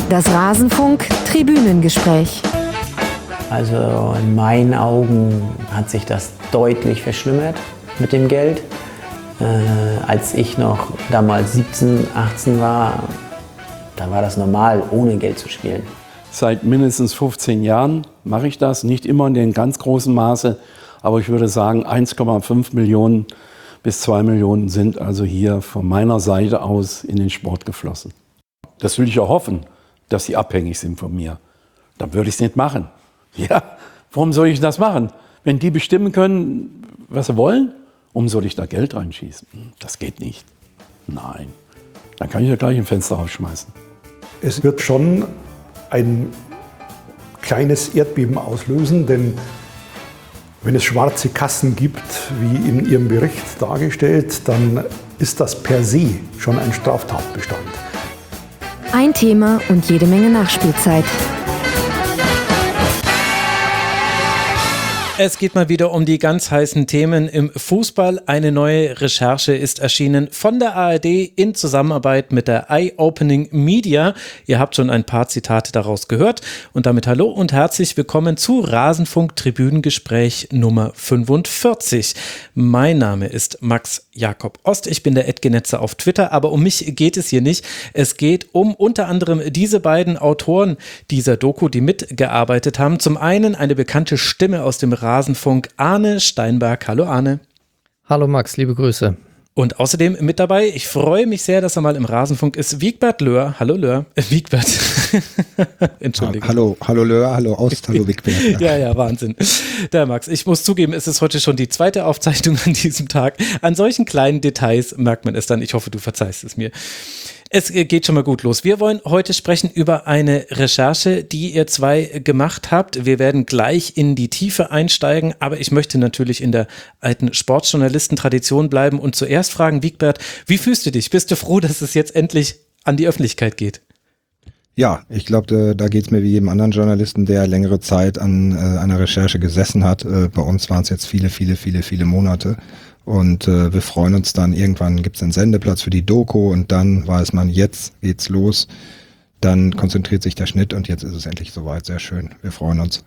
Das Rasenfunk-Tribünengespräch. Also in meinen Augen hat sich das deutlich verschlimmert mit dem Geld. Als ich noch damals 17, 18 war, da war das normal, ohne Geld zu spielen. Seit mindestens 15 Jahren mache ich das, nicht immer in dem ganz großen Maße, aber ich würde sagen 1,5 Millionen bis 2 Millionen sind also hier von meiner Seite aus in den Sport geflossen. Das will ich auch hoffen, dass sie abhängig sind von mir. Dann würde ich es nicht machen. Ja, warum soll ich das machen? Wenn die bestimmen können, was sie wollen, warum soll ich da Geld reinschießen? Das geht nicht. Nein, dann kann ich ja gleich ein Fenster aufschmeißen. Es wird schon ein kleines Erdbeben auslösen, denn wenn es schwarze Kassen gibt, wie in Ihrem Bericht dargestellt, dann ist das per se schon ein Straftatbestand. Ein Thema und jede Menge Nachspielzeit. Es geht mal wieder um die ganz heißen Themen im Fußball. Eine neue Recherche ist erschienen von der ARD in Zusammenarbeit mit der Eye-Opening Media. Ihr habt schon ein paar Zitate daraus gehört. Und damit hallo und herzlich willkommen zu Rasenfunk Tribünengespräch Nummer 45. Mein Name ist Max Jakob Ost. Ich bin der @Genetzer auf Twitter, aber um mich geht es hier nicht. Es geht um unter anderem diese beiden Autoren dieser Doku, die mitgearbeitet haben. Zum einen eine bekannte Stimme aus dem Rasenfunk, Arne Steinberg. Hallo Arne. Hallo Max, liebe Grüße. Und außerdem mit dabei, ich freue mich sehr, dass er mal im Rasenfunk ist, Wigbert Löhr. Hallo Löhr. Wigbert. Entschuldigung. Hallo Löhr, hallo Ost, hallo Wigbert. Ja, Wahnsinn. Der Max, ich muss zugeben, es ist heute schon die zweite Aufzeichnung an diesem Tag. An solchen kleinen Details merkt man es dann. Ich hoffe, du verzeihst es mir. Es geht schon mal gut los. Wir wollen heute sprechen über eine Recherche, die ihr zwei gemacht habt. Wir werden gleich in die Tiefe einsteigen, aber ich möchte natürlich in der alten Sportjournalistentradition bleiben und zuerst fragen, Wigbert, wie fühlst du dich? Bist du froh, dass es jetzt endlich an die Öffentlichkeit geht? Ja, ich glaube, da geht es mir wie jedem anderen Journalisten, der längere Zeit an einer Recherche gesessen hat. Bei uns waren es jetzt viele Monate. Und wir freuen uns dann, irgendwann gibt es einen Sendeplatz für die Doku und dann weiß man, jetzt geht's los. Dann konzentriert sich der Schnitt und jetzt ist es endlich soweit. Sehr schön. Wir freuen uns.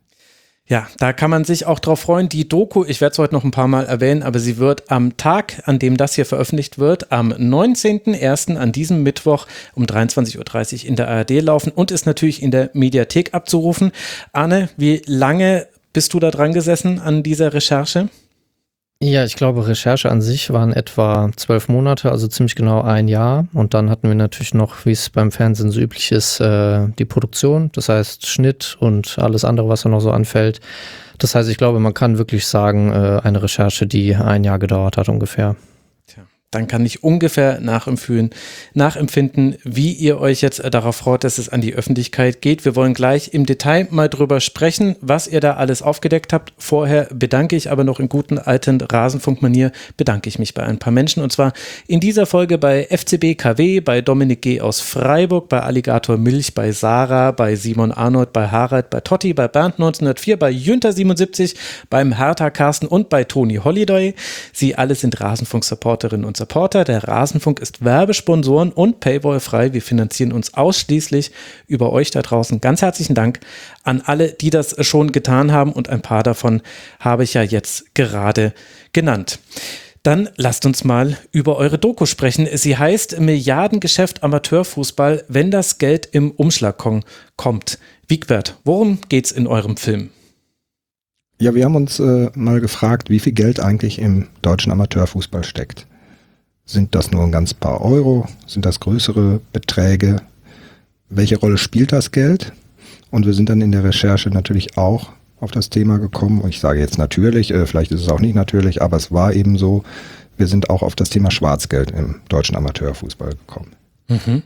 Ja, da kann man sich auch drauf freuen. Die Doku, ich werde es heute noch ein paar Mal erwähnen, aber sie wird am Tag, an dem das hier veröffentlicht wird, am 19.01. an diesem Mittwoch um 23.30 Uhr in der ARD laufen und ist natürlich in der Mediathek abzurufen. Arne, wie lange bist du da dran gesessen an dieser Recherche? Ja, ich glaube, Recherche an sich waren etwa 12 Monate, also ziemlich genau ein Jahr. Und dann hatten wir natürlich noch, wie es beim Fernsehen so üblich ist, die Produktion, das heißt Schnitt und alles andere, was da noch so anfällt. Das heißt, ich glaube, man kann wirklich sagen, eine Recherche, die ein Jahr gedauert hat ungefähr. Dann kann ich ungefähr nachempfinden, wie ihr euch jetzt darauf freut, dass es an die Öffentlichkeit geht. Wir wollen gleich im Detail mal drüber sprechen, was ihr da alles aufgedeckt habt. Vorher bedanke ich aber noch in guten alten Rasenfunkmanier, bedanke ich mich bei ein paar Menschen. Und zwar in dieser Folge bei FCB KW, bei Dominik G. aus Freiburg, bei Alligator Milch, bei Sarah, bei Simon Arnold, bei Harald, bei Totti, bei Bernd 1904, bei Jünter 77, beim Hertha Carsten und bei Toni Holiday. Sie alle sind Rasenfunk-Supporterinnen und Supporter. Der Rasenfunk ist Werbesponsoren und Paywall-frei. Wir finanzieren uns ausschließlich über euch da draußen. Ganz herzlichen Dank an alle, die das schon getan haben und ein paar davon habe ich ja jetzt gerade genannt. Dann lasst uns mal über eure Doku sprechen. Sie heißt Milliardengeschäft Amateurfußball, wenn das Geld im Umschlag kommt. Wigbert, worum geht's in eurem Film? Ja, wir haben uns mal gefragt, wie viel Geld eigentlich im deutschen Amateurfußball steckt. Sind das nur ein ganz paar Euro? Sind das größere Beträge? Welche Rolle spielt das Geld? Und wir sind dann in der Recherche natürlich auch auf das Thema gekommen. Und ich sage jetzt natürlich, vielleicht ist es auch nicht natürlich, aber es war eben so, wir sind auch auf das Thema Schwarzgeld im deutschen Amateurfußball gekommen. Mhm.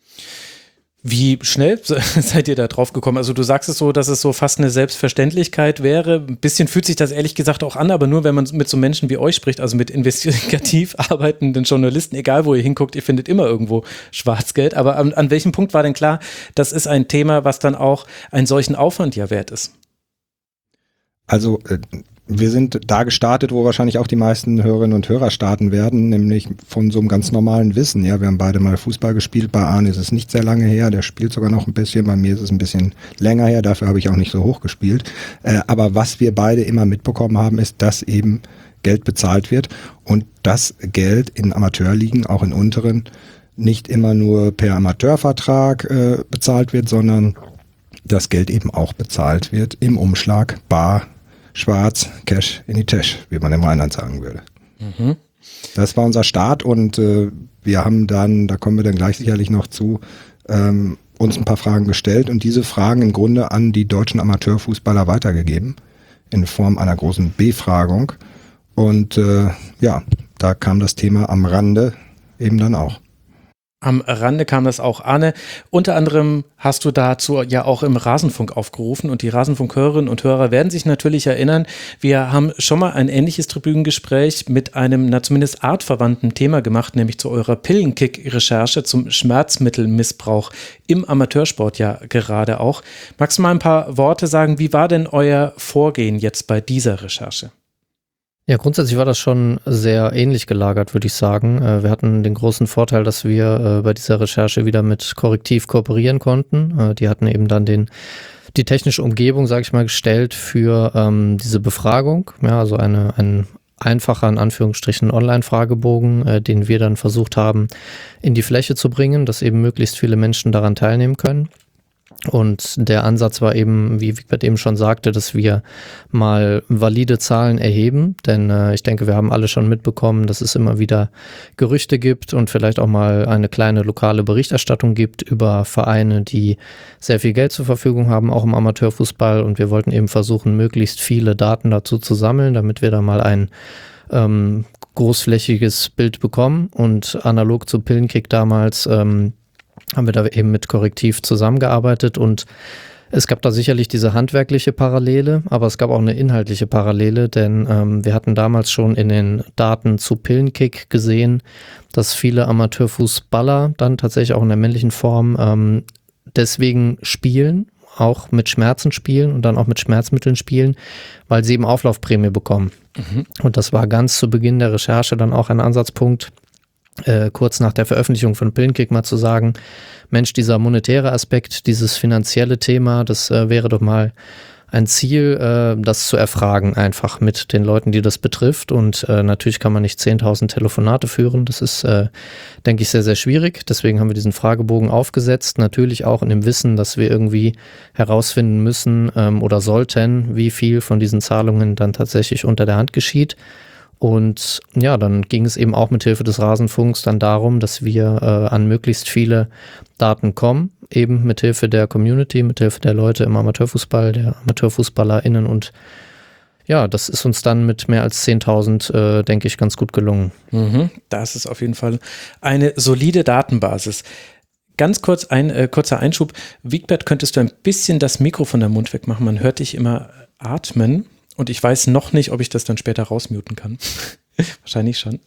Wie schnell seid ihr da drauf gekommen? Also du sagst es so, dass es so fast eine Selbstverständlichkeit wäre. Ein bisschen fühlt sich das ehrlich gesagt auch an, aber nur wenn man mit so Menschen wie euch spricht, also mit investigativ arbeitenden Journalisten, egal wo ihr hinguckt, ihr findet immer irgendwo Schwarzgeld. Aber an welchem Punkt war denn klar, das ist ein Thema, was dann auch einen solchen Aufwand ja wert ist? Also Wir sind da gestartet, wo wahrscheinlich auch die meisten Hörerinnen und Hörer starten werden, nämlich von so einem ganz normalen Wissen. Ja, wir haben beide mal Fußball gespielt. Bei Arne ist es nicht sehr lange her, der spielt sogar noch ein bisschen. Bei mir ist es ein bisschen länger her, dafür habe ich auch nicht so hoch gespielt. Aber was wir beide immer mitbekommen haben, ist, dass eben Geld bezahlt wird und das Geld in Amateurligen, auch in unteren, nicht immer nur per Amateurvertrag bezahlt wird, sondern das Geld eben auch bezahlt wird im Umschlag, bar, schwarz, Cash in die Tasche, wie man im Rheinland sagen würde. Mhm. Das war unser Start und wir haben dann, da kommen wir dann gleich sicherlich noch zu, uns ein paar Fragen gestellt und diese Fragen im Grunde an die deutschen Amateurfußballer weitergegeben in Form einer großen Befragung und da kam das Thema am Rande eben dann auch. Am Rande kam das auch, Arne. Unter anderem hast du dazu ja auch im Rasenfunk aufgerufen und die Rasenfunkhörerinnen und Hörer werden sich natürlich erinnern, wir haben schon mal ein ähnliches Tribünengespräch mit einem, zumindest artverwandten Thema gemacht, nämlich zu eurer Pillenkick-Recherche zum Schmerzmittelmissbrauch im Amateursport ja gerade auch. Magst du mal ein paar Worte sagen, wie war denn euer Vorgehen jetzt bei dieser Recherche? Ja, grundsätzlich war das schon sehr ähnlich gelagert, würde ich sagen. Wir hatten den großen Vorteil, dass wir bei dieser Recherche wieder mit Korrektiv kooperieren konnten. Die hatten eben dann die technische Umgebung, sage ich mal, gestellt für diese Befragung. Ja, also ein einfacher, in Anführungsstrichen, Online-Fragebogen, den wir dann versucht haben, in die Fläche zu bringen, dass eben möglichst viele Menschen daran teilnehmen können. Und der Ansatz war eben, wie Wigbert eben schon sagte, dass wir mal valide Zahlen erheben, denn ich denke, wir haben alle schon mitbekommen, dass es immer wieder Gerüchte gibt und vielleicht auch mal eine kleine lokale Berichterstattung gibt über Vereine, die sehr viel Geld zur Verfügung haben, auch im Amateurfußball, und wir wollten eben versuchen, möglichst viele Daten dazu zu sammeln, damit wir da mal ein großflächiges Bild bekommen. Und analog zu Pillenkick damals haben wir da eben mit Korrektiv zusammengearbeitet und es gab da sicherlich diese handwerkliche Parallele, aber es gab auch eine inhaltliche Parallele, denn wir hatten damals schon in den Daten zu Pillenkick gesehen, dass viele Amateurfußballer dann tatsächlich auch in der männlichen Form deswegen spielen, auch mit Schmerzen spielen und dann auch mit Schmerzmitteln spielen, weil sie eben Auflaufprämie bekommen. Mhm. Und das war ganz zu Beginn der Recherche dann auch ein Ansatzpunkt, kurz nach der Veröffentlichung von Pillenkick mal zu sagen, Mensch, dieser monetäre Aspekt, dieses finanzielle Thema, das wäre doch mal ein Ziel, das zu erfragen einfach mit den Leuten, die das betrifft, und natürlich kann man nicht 10.000 Telefonate führen, das ist, denke ich, sehr, sehr schwierig, deswegen haben wir diesen Fragebogen aufgesetzt, natürlich auch in dem Wissen, dass wir irgendwie herausfinden müssen oder sollten, wie viel von diesen Zahlungen dann tatsächlich unter der Hand geschieht. Und ja, dann ging es eben auch mit Hilfe des Rasenfunks dann darum, dass wir an möglichst viele Daten kommen, eben mit Hilfe der Community, mit Hilfe der Leute im Amateurfußball, der AmateurfußballerInnen, und ja, das ist uns dann mit mehr als 10.000, denke ich, ganz gut gelungen. Mhm, das ist auf jeden Fall eine solide Datenbasis. Ganz kurz kurzer Einschub. Wigbert, könntest du ein bisschen das Mikro von deinem Mund wegmachen? Man hört dich immer atmen. Und ich weiß noch nicht, ob ich das dann später rausmuten kann. Wahrscheinlich schon.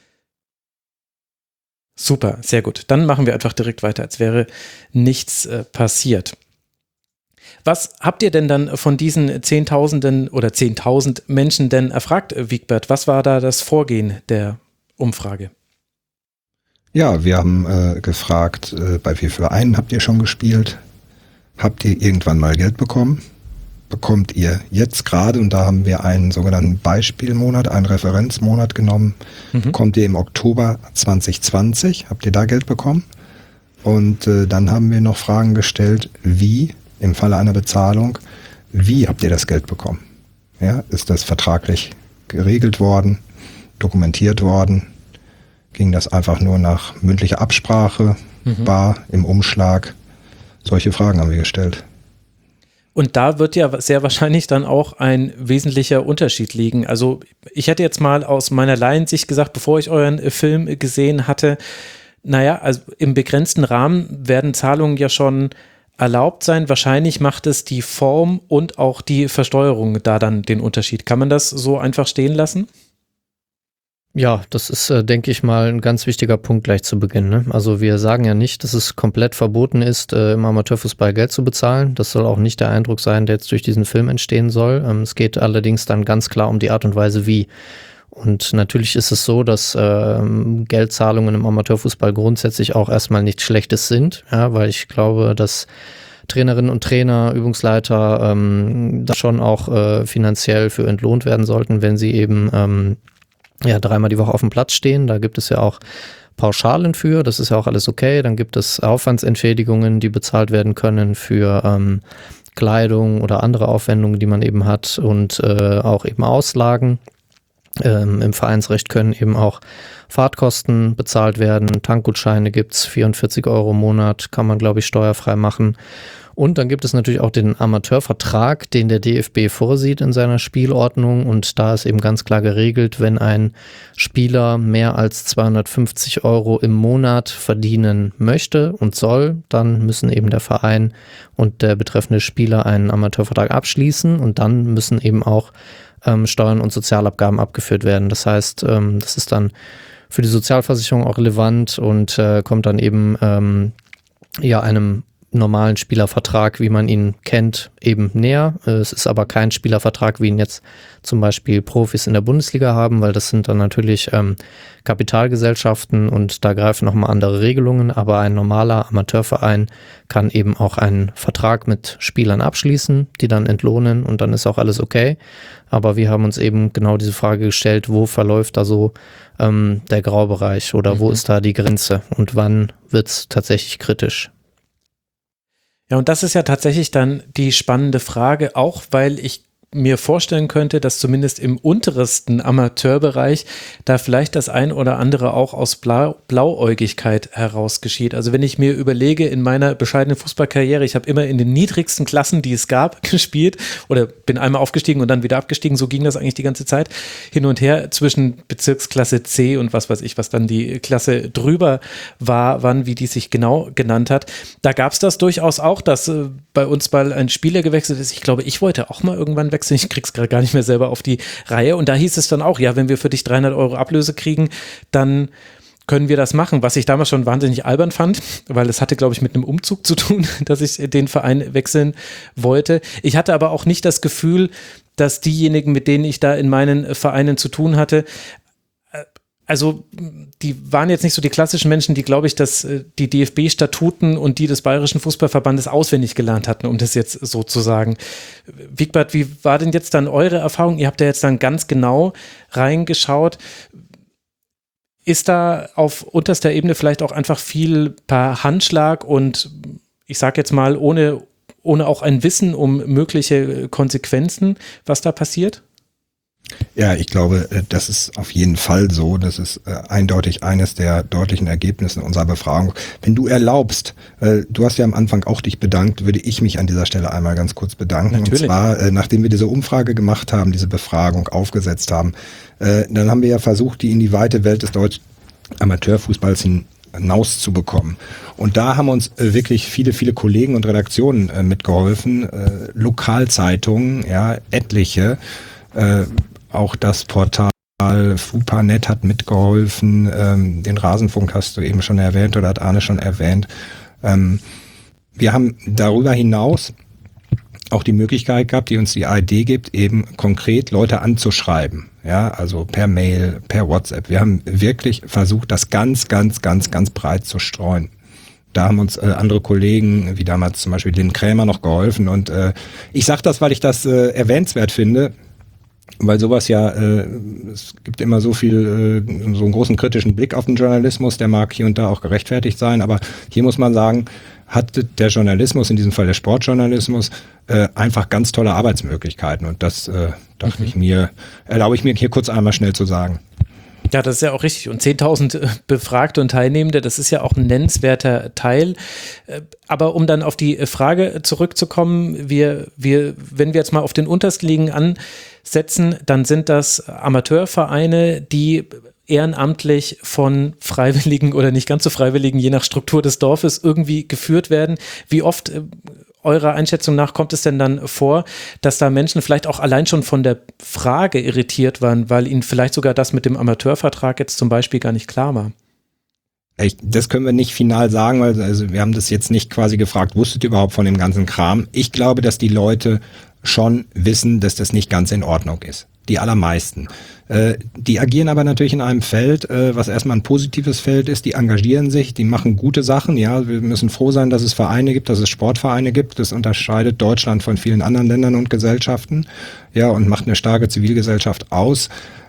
Super, sehr gut. Dann machen wir einfach direkt weiter, als wäre nichts passiert. Was habt ihr denn dann von diesen Zehntausenden oder 10.000 Menschen denn erfragt, Wigbert? Was war da das Vorgehen der Umfrage? Ja, wir haben gefragt, bei wie vielen Vereinen habt ihr schon gespielt? Habt ihr irgendwann mal Geld bekommen? Bekommt ihr jetzt gerade, und da haben wir einen sogenannten Beispielmonat, einen Referenzmonat genommen, bekommt ihr im Oktober 2020, habt ihr da Geld bekommen? Und dann haben wir noch Fragen gestellt, wie, im Falle einer Bezahlung, wie habt ihr das Geld bekommen? Ja, ist das vertraglich geregelt worden, dokumentiert worden? Ging das einfach nur nach mündlicher Absprache, bar, im Umschlag? Solche Fragen haben wir gestellt. Und da wird ja sehr wahrscheinlich dann auch ein wesentlicher Unterschied liegen. Also ich hätte jetzt mal aus meiner Laiensicht gesagt, bevor ich euren Film gesehen hatte, naja, also im begrenzten Rahmen werden Zahlungen ja schon erlaubt sein. Wahrscheinlich macht es die Form und auch die Versteuerung da dann den Unterschied. Kann man das so einfach stehen lassen? Ja, das ist, denke ich mal, ein ganz wichtiger Punkt gleich zu Beginn. Ne? Also wir sagen ja nicht, dass es komplett verboten ist, im Amateurfußball Geld zu bezahlen. Das soll auch nicht der Eindruck sein, der jetzt durch diesen Film entstehen soll. Es geht allerdings dann ganz klar um die Art und Weise, wie. Und natürlich ist es so, dass Geldzahlungen im Amateurfußball grundsätzlich auch erstmal nichts Schlechtes sind, ja, weil ich glaube, dass Trainerinnen und Trainer, Übungsleiter da schon auch finanziell für entlohnt werden sollten, wenn sie eben 3-mal die Woche auf dem Platz stehen. Da gibt es ja auch Pauschalen für, das ist ja auch alles okay. Dann gibt es Aufwandsentschädigungen, die bezahlt werden können für Kleidung oder andere Aufwendungen, die man eben hat und auch eben Auslagen. Im Vereinsrecht können eben auch Fahrtkosten bezahlt werden. Tankgutscheine gibt's, 44 € im Monat, kann man, glaube ich, steuerfrei machen. Und dann gibt es natürlich auch den Amateurvertrag, den der DFB vorsieht in seiner Spielordnung. Und da ist eben ganz klar geregelt, wenn ein Spieler mehr als 250 € im Monat verdienen möchte und soll, dann müssen eben der Verein und der betreffende Spieler einen Amateurvertrag abschließen. Und dann müssen eben auch Steuern und Sozialabgaben abgeführt werden. Das heißt, das ist dann für die Sozialversicherung auch relevant und kommt dann eben einem normalen Spielervertrag, wie man ihn kennt, eben näher. Es ist aber kein Spielervertrag, wie ihn jetzt zum Beispiel Profis in der Bundesliga haben, weil das sind dann natürlich Kapitalgesellschaften und da greifen nochmal andere Regelungen, aber ein normaler Amateurverein kann eben auch einen Vertrag mit Spielern abschließen, die dann entlohnen und dann ist auch alles okay. Aber wir haben uns eben genau diese Frage gestellt, wo verläuft da so der Graubereich oder wo ist da die Grenze und wann wird es tatsächlich kritisch? Ja, und das ist ja tatsächlich dann die spannende Frage, auch weil ich mir vorstellen könnte, dass zumindest im untersten Amateurbereich da vielleicht das ein oder andere auch aus Blauäugigkeit heraus geschieht. Also wenn ich mir überlege, in meiner bescheidenen Fußballkarriere, ich habe immer in den niedrigsten Klassen, die es gab, gespielt oder bin einmal aufgestiegen und dann wieder abgestiegen, so ging das eigentlich die ganze Zeit hin und her zwischen Bezirksklasse C und was weiß ich, was dann die Klasse drüber war, wann, wie die sich genau genannt hat. Da gab es das durchaus auch, dass bei uns mal ein Spieler gewechselt ist. Ich glaube, ich wollte auch mal irgendwann wechseln. Ich krieg's gerade gar nicht mehr selber auf die Reihe. Und da hieß es dann auch, ja, wenn wir für dich 300 € Ablöse kriegen, dann können wir das machen, was ich damals schon wahnsinnig albern fand, weil es hatte, glaube ich, mit einem Umzug zu tun, dass ich den Verein wechseln wollte. Ich hatte aber auch nicht das Gefühl, dass diejenigen, mit denen ich da in meinen Vereinen zu tun hatte, also die waren jetzt nicht so die klassischen Menschen, die, glaube ich, dass die DFB-Statuten und die des Bayerischen Fußballverbandes auswendig gelernt hatten, um das jetzt so zu sagen. Wigbert, wie war denn jetzt dann eure Erfahrung? Ihr habt ja jetzt dann ganz genau reingeschaut. Ist da auf unterster Ebene vielleicht auch einfach viel per Handschlag und ich sage jetzt mal ohne auch ein Wissen um mögliche Konsequenzen, was da passiert? Ja, ich glaube, das ist auf jeden Fall so. Das ist eindeutig eines der deutlichen Ergebnisse unserer Befragung. Wenn du erlaubst, du hast ja am Anfang auch dich bedankt, würde ich mich an dieser Stelle einmal ganz kurz bedanken. Natürlich. Und zwar, nachdem wir diese Umfrage gemacht haben, diese Befragung aufgesetzt haben, dann haben wir ja versucht, die in die weite Welt des deutschen Amateurfußballs hinauszubekommen. Und da haben uns wirklich viele Kollegen und Redaktionen mitgeholfen, Lokalzeitungen, ja, etliche, auch das Portal FUPA.net hat mitgeholfen, den Rasenfunk hast du eben schon erwähnt oder hat Arne schon erwähnt. Wir haben darüber hinaus auch die Möglichkeit gehabt, die uns die ARD gibt, eben konkret Leute anzuschreiben. Ja, also per Mail, per WhatsApp. Wir haben wirklich versucht, das ganz breit zu streuen. Da haben uns andere Kollegen, wie damals zum Beispiel Lynn Krämer, noch geholfen. Und ich sage das, weil ich das erwähnenswert finde, weil sowas ja, es gibt immer so viel, so einen großen kritischen Blick auf den Journalismus, der mag hier und da auch gerechtfertigt sein, aber hier muss man sagen, hat der Journalismus, in diesem Fall der Sportjournalismus, einfach ganz tolle Arbeitsmöglichkeiten und das erlaube ich mir hier kurz einmal schnell zu sagen. Ja, das ist ja auch richtig. Und 10.000 Befragte und Teilnehmende, das ist ja auch ein nennenswerter Teil. Aber um dann auf die Frage zurückzukommen, wenn wir jetzt mal auf den untersten Ligen ansetzen, dann sind das Amateurvereine, die ehrenamtlich von Freiwilligen oder nicht ganz so Freiwilligen, je nach Struktur des Dorfes, irgendwie geführt werden. Wie oft eurer Einschätzung nach kommt es denn dann vor, dass da Menschen vielleicht auch allein schon von der Frage irritiert waren, weil ihnen vielleicht sogar das mit dem Amateurvertrag jetzt zum Beispiel gar nicht klar war? Das können wir nicht final sagen, weil wir haben das jetzt nicht quasi gefragt, wusstet ihr überhaupt von dem ganzen Kram? Ich glaube, dass die Leute schon wissen, dass das nicht ganz in Ordnung ist. Die allermeisten. Die agieren aber natürlich in einem Feld, was erstmal ein positives Feld ist. Die engagieren sich, die machen gute Sachen. Ja, wir müssen froh sein, dass es Vereine gibt, dass es Sportvereine gibt. Das unterscheidet Deutschland von vielen anderen Ländern und Gesellschaften. Ja, und macht eine starke Zivilgesellschaft aus.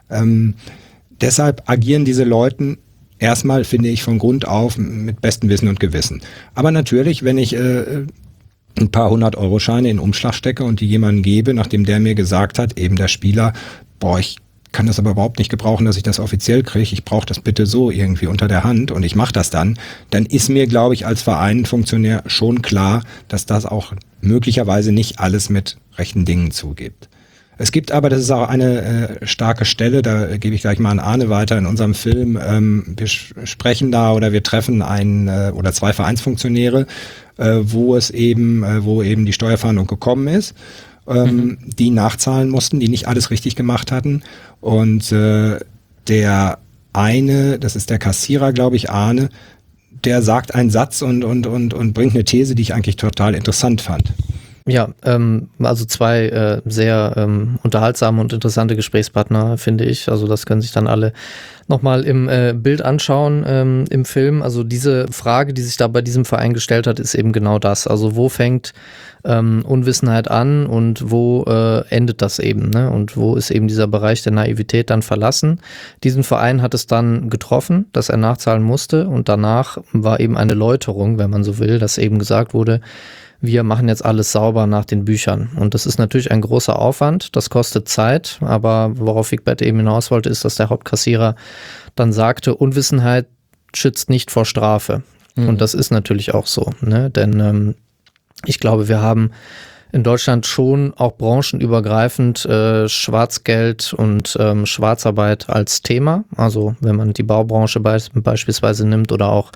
Deshalb agieren diese Leute erstmal, finde ich, von Grund auf mit bestem Wissen und Gewissen. Aber natürlich, wenn ich ein paar 100-Euro-Scheine in den Umschlag stecke und die jemandem gebe, nachdem der mir gesagt hat, eben der Spieler, ich kann das aber überhaupt nicht gebrauchen, dass ich das offiziell kriege, ich brauche das bitte so irgendwie unter der Hand und ich mache das dann ist mir, glaube ich, als Vereinfunktionär schon klar, dass das auch möglicherweise nicht alles mit rechten Dingen zugibt. Es gibt aber, das ist auch eine starke Stelle, da gebe ich gleich mal an Arne weiter, in unserem Film, wir sprechen da oder wir treffen einen oder zwei Vereinsfunktionäre, wo eben die Steuerfahndung gekommen ist, die nachzahlen mussten, die nicht alles richtig gemacht hatten. Und der eine, das ist der Kassierer, glaube ich, Arne, der sagt einen Satz und bringt eine These, die ich eigentlich total interessant fand. Ja, also zwei sehr unterhaltsame und interessante Gesprächspartner, finde ich. Also das können sich dann alle nochmal im Bild anschauen im Film. Also diese Frage, die sich da bei diesem Verein gestellt hat, ist eben genau das. Also wo fängt Unwissenheit an und wo endet das eben, ne? Und wo ist eben dieser Bereich der Naivität dann verlassen? Diesen Verein hat es dann getroffen, dass er nachzahlen musste und danach war eben eine Läuterung, wenn man so will, dass eben gesagt wurde, wir machen jetzt alles sauber nach den Büchern. Und das ist natürlich ein großer Aufwand, das kostet Zeit, aber worauf Wigbert eben hinaus wollte, ist, dass der Hauptkassierer dann sagte, Unwissenheit schützt nicht vor Strafe. Und das ist natürlich auch so, ne? Denn ich glaube, wir haben in Deutschland schon auch branchenübergreifend Schwarzgeld und Schwarzarbeit als Thema. Also wenn man die Baubranche beispielsweise nimmt oder auch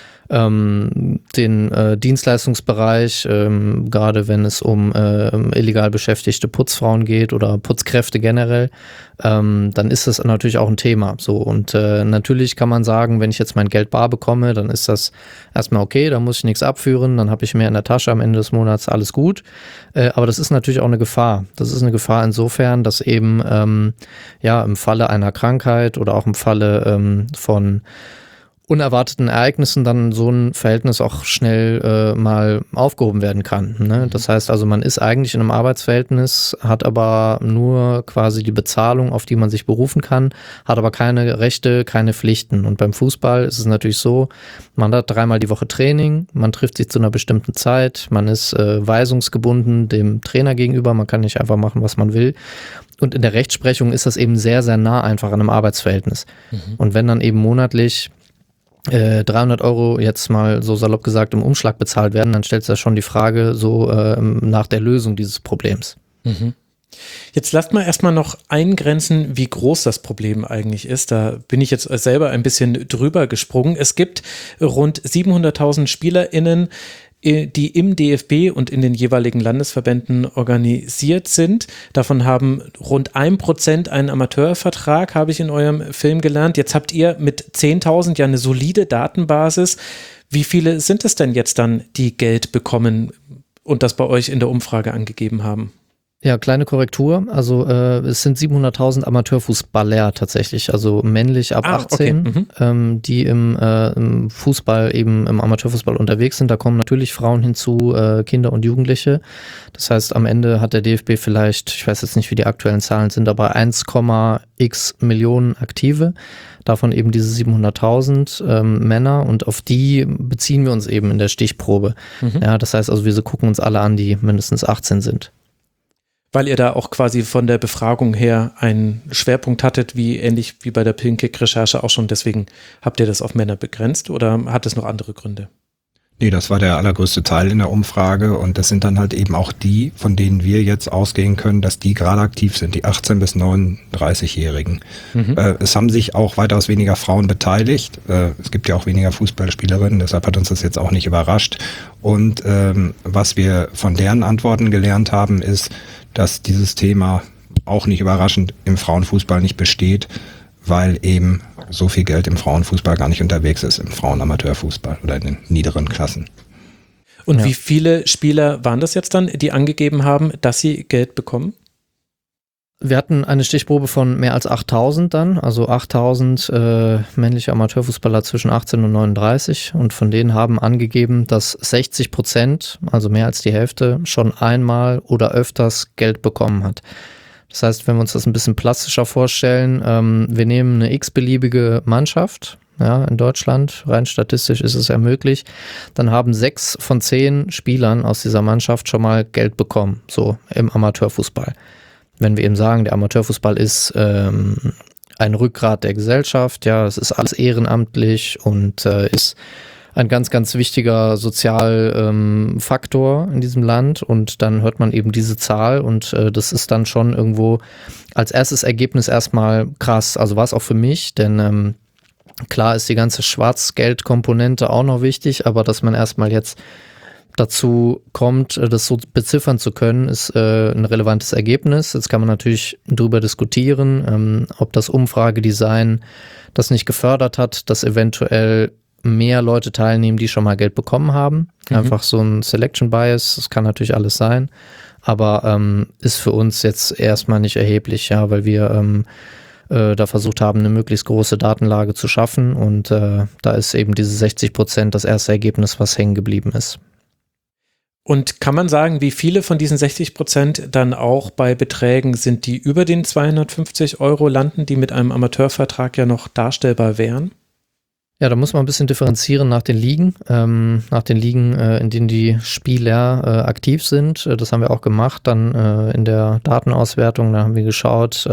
den Dienstleistungsbereich, gerade wenn es um illegal beschäftigte Putzfrauen geht oder Putzkräfte generell, dann ist das natürlich auch ein Thema. So, und natürlich kann man sagen, wenn ich jetzt mein Geld bar bekomme, dann ist das erstmal okay, dann muss ich nichts abführen, dann habe ich mehr in der Tasche am Ende des Monats, alles gut. Aber das ist natürlich auch eine Gefahr. Das ist eine Gefahr insofern, dass eben im Falle einer Krankheit oder auch im Falle von unerwarteten Ereignissen dann so ein Verhältnis auch schnell mal aufgehoben werden kann. Ne? Das heißt also, man ist eigentlich in einem Arbeitsverhältnis, hat aber nur quasi die Bezahlung, auf die man sich berufen kann, hat aber keine Rechte, keine Pflichten. Und beim Fußball ist es natürlich so, man hat 3-mal die Woche Training, man trifft sich zu einer bestimmten Zeit, man ist weisungsgebunden dem Trainer gegenüber, man kann nicht einfach machen, was man will. Und in der Rechtsprechung ist das eben sehr, sehr nah einfach an einem Arbeitsverhältnis. Und wenn dann eben monatlich 300 Euro jetzt mal so salopp gesagt im Umschlag bezahlt werden, dann stellt sich da schon die Frage so nach der Lösung dieses Problems. Jetzt lasst mal erstmal noch eingrenzen, wie groß das Problem eigentlich ist. Da bin ich jetzt selber ein bisschen drüber gesprungen. Es gibt rund 700.000 SpielerInnen, die im DFB und in den jeweiligen Landesverbänden organisiert sind. Davon haben rund 1% einen Amateurvertrag, habe ich in eurem Film gelernt. Jetzt habt ihr mit 10.000 ja eine solide Datenbasis. Wie viele sind es denn jetzt dann, die Geld bekommen und das bei euch in der Umfrage angegeben haben? Ja, kleine Korrektur. Also es sind 700.000 Amateurfußballer tatsächlich, also männlich ab 18, okay. Die im Fußball, eben im Amateurfußball unterwegs sind. Da kommen natürlich Frauen hinzu, Kinder und Jugendliche. Das heißt, am Ende hat der DFB vielleicht, ich weiß jetzt nicht, wie die aktuellen Zahlen sind, aber 1,x Millionen Aktive. Davon eben diese 700.000 Männer und auf die beziehen wir uns eben in der Stichprobe. Ja, das heißt also, wir gucken uns alle an, die mindestens 18 sind. Weil ihr da auch quasi von der Befragung her einen Schwerpunkt hattet, wie ähnlich wie bei der Pinkick-Recherche auch schon, deswegen habt ihr das auf Männer begrenzt oder hat es noch andere Gründe? Nee, das war der allergrößte Teil in der Umfrage und das sind dann halt eben auch die, von denen wir jetzt ausgehen können, dass die gerade aktiv sind, die 18- bis 39-Jährigen. Es haben sich auch weitaus weniger Frauen beteiligt. Es gibt ja auch weniger Fußballspielerinnen, deshalb hat uns das jetzt auch nicht überrascht. Und was wir von deren Antworten gelernt haben, ist, dass dieses Thema auch nicht überraschend im Frauenfußball nicht besteht, weil eben so viel Geld im Frauenfußball gar nicht unterwegs ist, im Frauenamateurfußball oder in den niederen Klassen. Und wie viele Spieler waren das jetzt dann, die angegeben haben, dass sie Geld bekommen? Wir hatten eine Stichprobe von mehr als 8.000 dann, also 8.000 männliche Amateurfußballer zwischen 18 und 39 und von denen haben angegeben, dass 60%, also mehr als die Hälfte, schon einmal oder öfters Geld bekommen hat. Das heißt, wenn wir uns das ein bisschen plastischer vorstellen, wir nehmen eine x-beliebige Mannschaft, ja, in Deutschland, rein statistisch ist es ja möglich, dann haben 6 von 10 Spielern aus dieser Mannschaft schon mal Geld bekommen, so im Amateurfußball. Wenn wir eben sagen, der Amateurfußball ist ein Rückgrat der Gesellschaft, ja, es ist alles ehrenamtlich und ist ein ganz, ganz wichtiger Sozialfaktor in diesem Land und dann hört man eben diese Zahl und das ist dann schon irgendwo als erstes Ergebnis erstmal krass, also war es auch für mich, denn klar ist die ganze Schwarzgeldkomponente auch noch wichtig, aber dass man erstmal jetzt dazu kommt, das so beziffern zu können, ist ein relevantes Ergebnis. Jetzt kann man natürlich drüber diskutieren, ob das Umfragedesign das nicht gefördert hat, dass eventuell mehr Leute teilnehmen, die schon mal Geld bekommen haben. Einfach so ein Selection Bias, das kann natürlich alles sein, aber ist für uns jetzt erstmal nicht erheblich, ja, weil wir da versucht haben, eine möglichst große Datenlage zu schaffen und da ist eben diese 60% das erste Ergebnis, was hängen geblieben ist. Und kann man sagen, wie viele von diesen 60% dann auch bei Beträgen sind, die über den 250 € landen, die mit einem Amateurvertrag ja noch darstellbar wären? Ja, da muss man ein bisschen differenzieren nach den Ligen, in denen die Spieler aktiv sind. Das haben wir auch gemacht, dann in der Datenauswertung, da haben wir geschaut,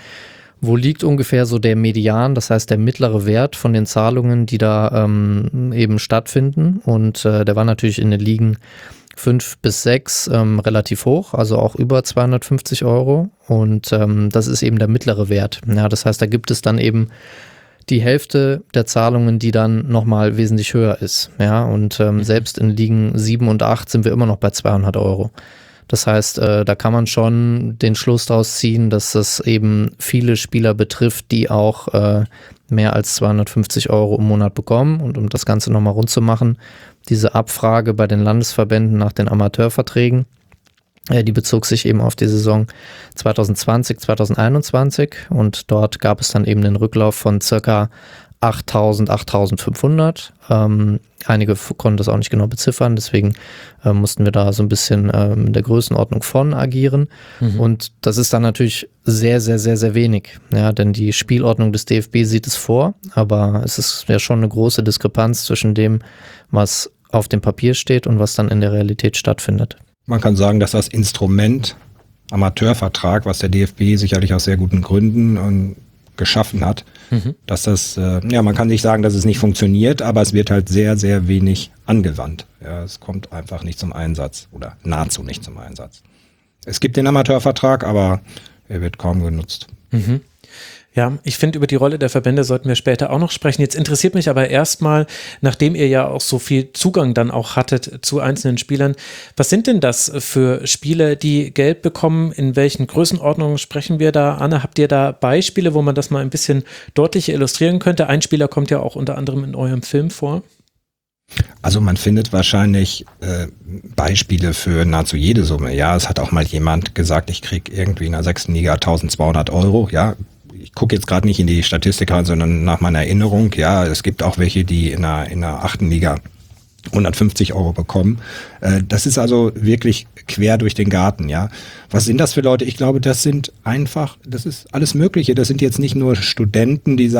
wo liegt ungefähr so der Median, das heißt der mittlere Wert von den Zahlungen, die da eben stattfinden und der war natürlich in den Ligen 5 bis 6 relativ hoch, also auch über 250 € und das ist eben der mittlere Wert. Ja, das heißt, da gibt es dann eben die Hälfte der Zahlungen, die dann nochmal wesentlich höher ist. Ja, und selbst in Ligen 7 und 8 sind wir immer noch bei 200 €. Das heißt, da kann man schon den Schluss daraus ziehen, dass das eben viele Spieler betrifft, die auch mehr als 250 € im Monat bekommen. Und um das Ganze nochmal rund zu machen, diese Abfrage bei den Landesverbänden nach den Amateurverträgen, die bezog sich eben auf die Saison 2020, 2021 und dort gab es dann eben den Rücklauf von circa 8.000, 8.500. Einige konnten das auch nicht genau beziffern, deswegen mussten wir da so ein bisschen in der Größenordnung von agieren. Und das ist dann natürlich sehr, sehr, sehr, sehr wenig. Ja, denn die Spielordnung des DFB sieht es vor, aber es ist ja schon eine große Diskrepanz zwischen dem, was auf dem Papier steht und was dann in der Realität stattfindet. Man kann sagen, dass das Instrument Amateurvertrag, was der DFB sicherlich aus sehr guten Gründen geschaffen hat, dass das, man kann nicht sagen, dass es nicht funktioniert, aber es wird halt sehr, sehr wenig angewandt. Ja, es kommt einfach nicht zum Einsatz oder nahezu nicht zum Einsatz. Es gibt den Amateurvertrag, aber er wird kaum genutzt. Ja, ich finde, über die Rolle der Verbände sollten wir später auch noch sprechen. Jetzt interessiert mich aber erstmal, nachdem ihr ja auch so viel Zugang dann auch hattet zu einzelnen Spielern, was sind denn das für Spieler, die Geld bekommen? In welchen Größenordnungen sprechen wir da? Anne, habt ihr da Beispiele, wo man das mal ein bisschen deutlicher illustrieren könnte? Ein Spieler kommt ja auch unter anderem in eurem Film vor. Also man findet wahrscheinlich Beispiele für nahezu jede Summe. Ja, es hat auch mal jemand gesagt, ich kriege irgendwie in der 6. Liga 1.200 €. Ja, ich gucke jetzt gerade nicht in die Statistik rein, sondern nach meiner Erinnerung. Ja, es gibt auch welche, die in der 8. Liga 150 € bekommen. Das ist also wirklich quer durch den Garten, ja. Was sind das für Leute? Ich glaube, das ist alles Mögliche. Das sind jetzt nicht nur Studenten, die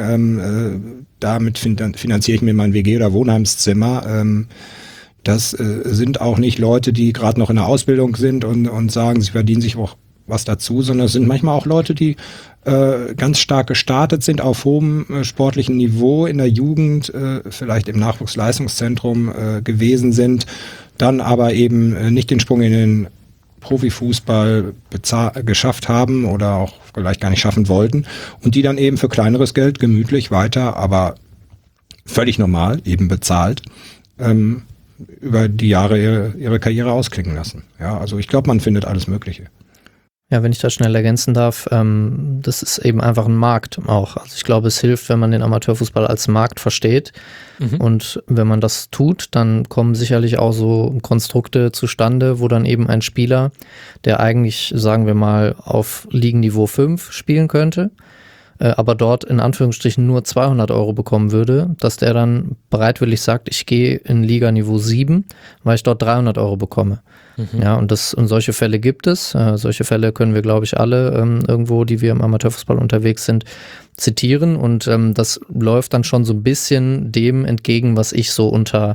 sagen, damit finanziere ich mir mein WG- oder Wohnheimszimmer. Das sind auch nicht Leute, die gerade noch in der Ausbildung sind und sagen, sie verdienen sich auch was dazu, sondern es sind manchmal auch Leute, die ganz stark gestartet sind auf hohem sportlichen Niveau in der Jugend, vielleicht im Nachwuchsleistungszentrum gewesen sind, dann aber eben nicht den Sprung in den Profifußball geschafft haben oder auch vielleicht gar nicht schaffen wollten und die dann eben für kleineres Geld gemütlich weiter, aber völlig normal, eben bezahlt, über die Jahre ihre Karriere ausklingen lassen. Ja, also ich glaube, man findet alles Mögliche. Ja, wenn ich das schnell ergänzen darf, das ist eben einfach ein Markt auch. Also ich glaube, es hilft, wenn man den Amateurfußball als Markt versteht. Und wenn man das tut, dann kommen sicherlich auch so Konstrukte zustande, wo dann eben ein Spieler, der eigentlich, sagen wir mal, auf Ligenniveau 5 spielen könnte, aber dort in Anführungsstrichen nur 200 € bekommen würde, dass der dann bereitwillig sagt, ich gehe in Liganiveau 7, weil ich dort 300 € bekomme. Ja, und solche Fälle gibt es. Solche Fälle können wir, glaube ich, alle irgendwo, die wir im Amateurfußball unterwegs sind, zitieren. Und das läuft dann schon so ein bisschen dem entgegen, was ich so unter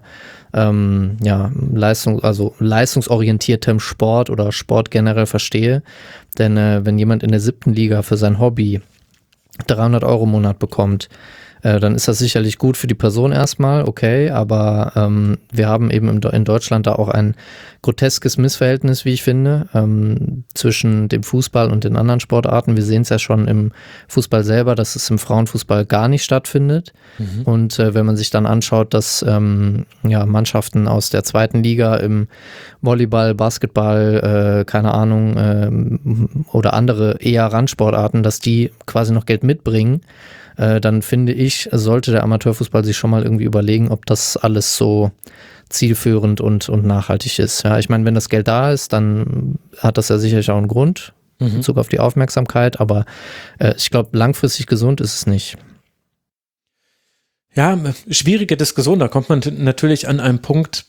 leistungsorientiertem Sport oder Sport generell verstehe. Denn wenn jemand in der 7. Liga für sein Hobby 300 € im Monat bekommt, dann ist das sicherlich gut für die Person erstmal, okay, aber wir haben eben in Deutschland da auch ein groteskes Missverhältnis, wie ich finde, zwischen dem Fußball und den anderen Sportarten. Wir sehen es ja schon im Fußball selber, dass es im Frauenfußball gar nicht stattfindet. Und wenn man sich dann anschaut, dass Mannschaften aus der 2. Liga im Volleyball, Basketball, keine Ahnung, oder andere eher Randsportarten, dass die quasi noch Geld mitbringen, dann finde ich, sollte der Amateurfußball sich schon mal irgendwie überlegen, ob das alles so zielführend und nachhaltig ist. Ja, ich meine, wenn das Geld da ist, dann hat das ja sicherlich auch einen Grund in Bezug auf die Aufmerksamkeit, aber ich glaube, langfristig gesund ist es nicht. Ja, schwierige Diskussion, da kommt man natürlich an einem Punkt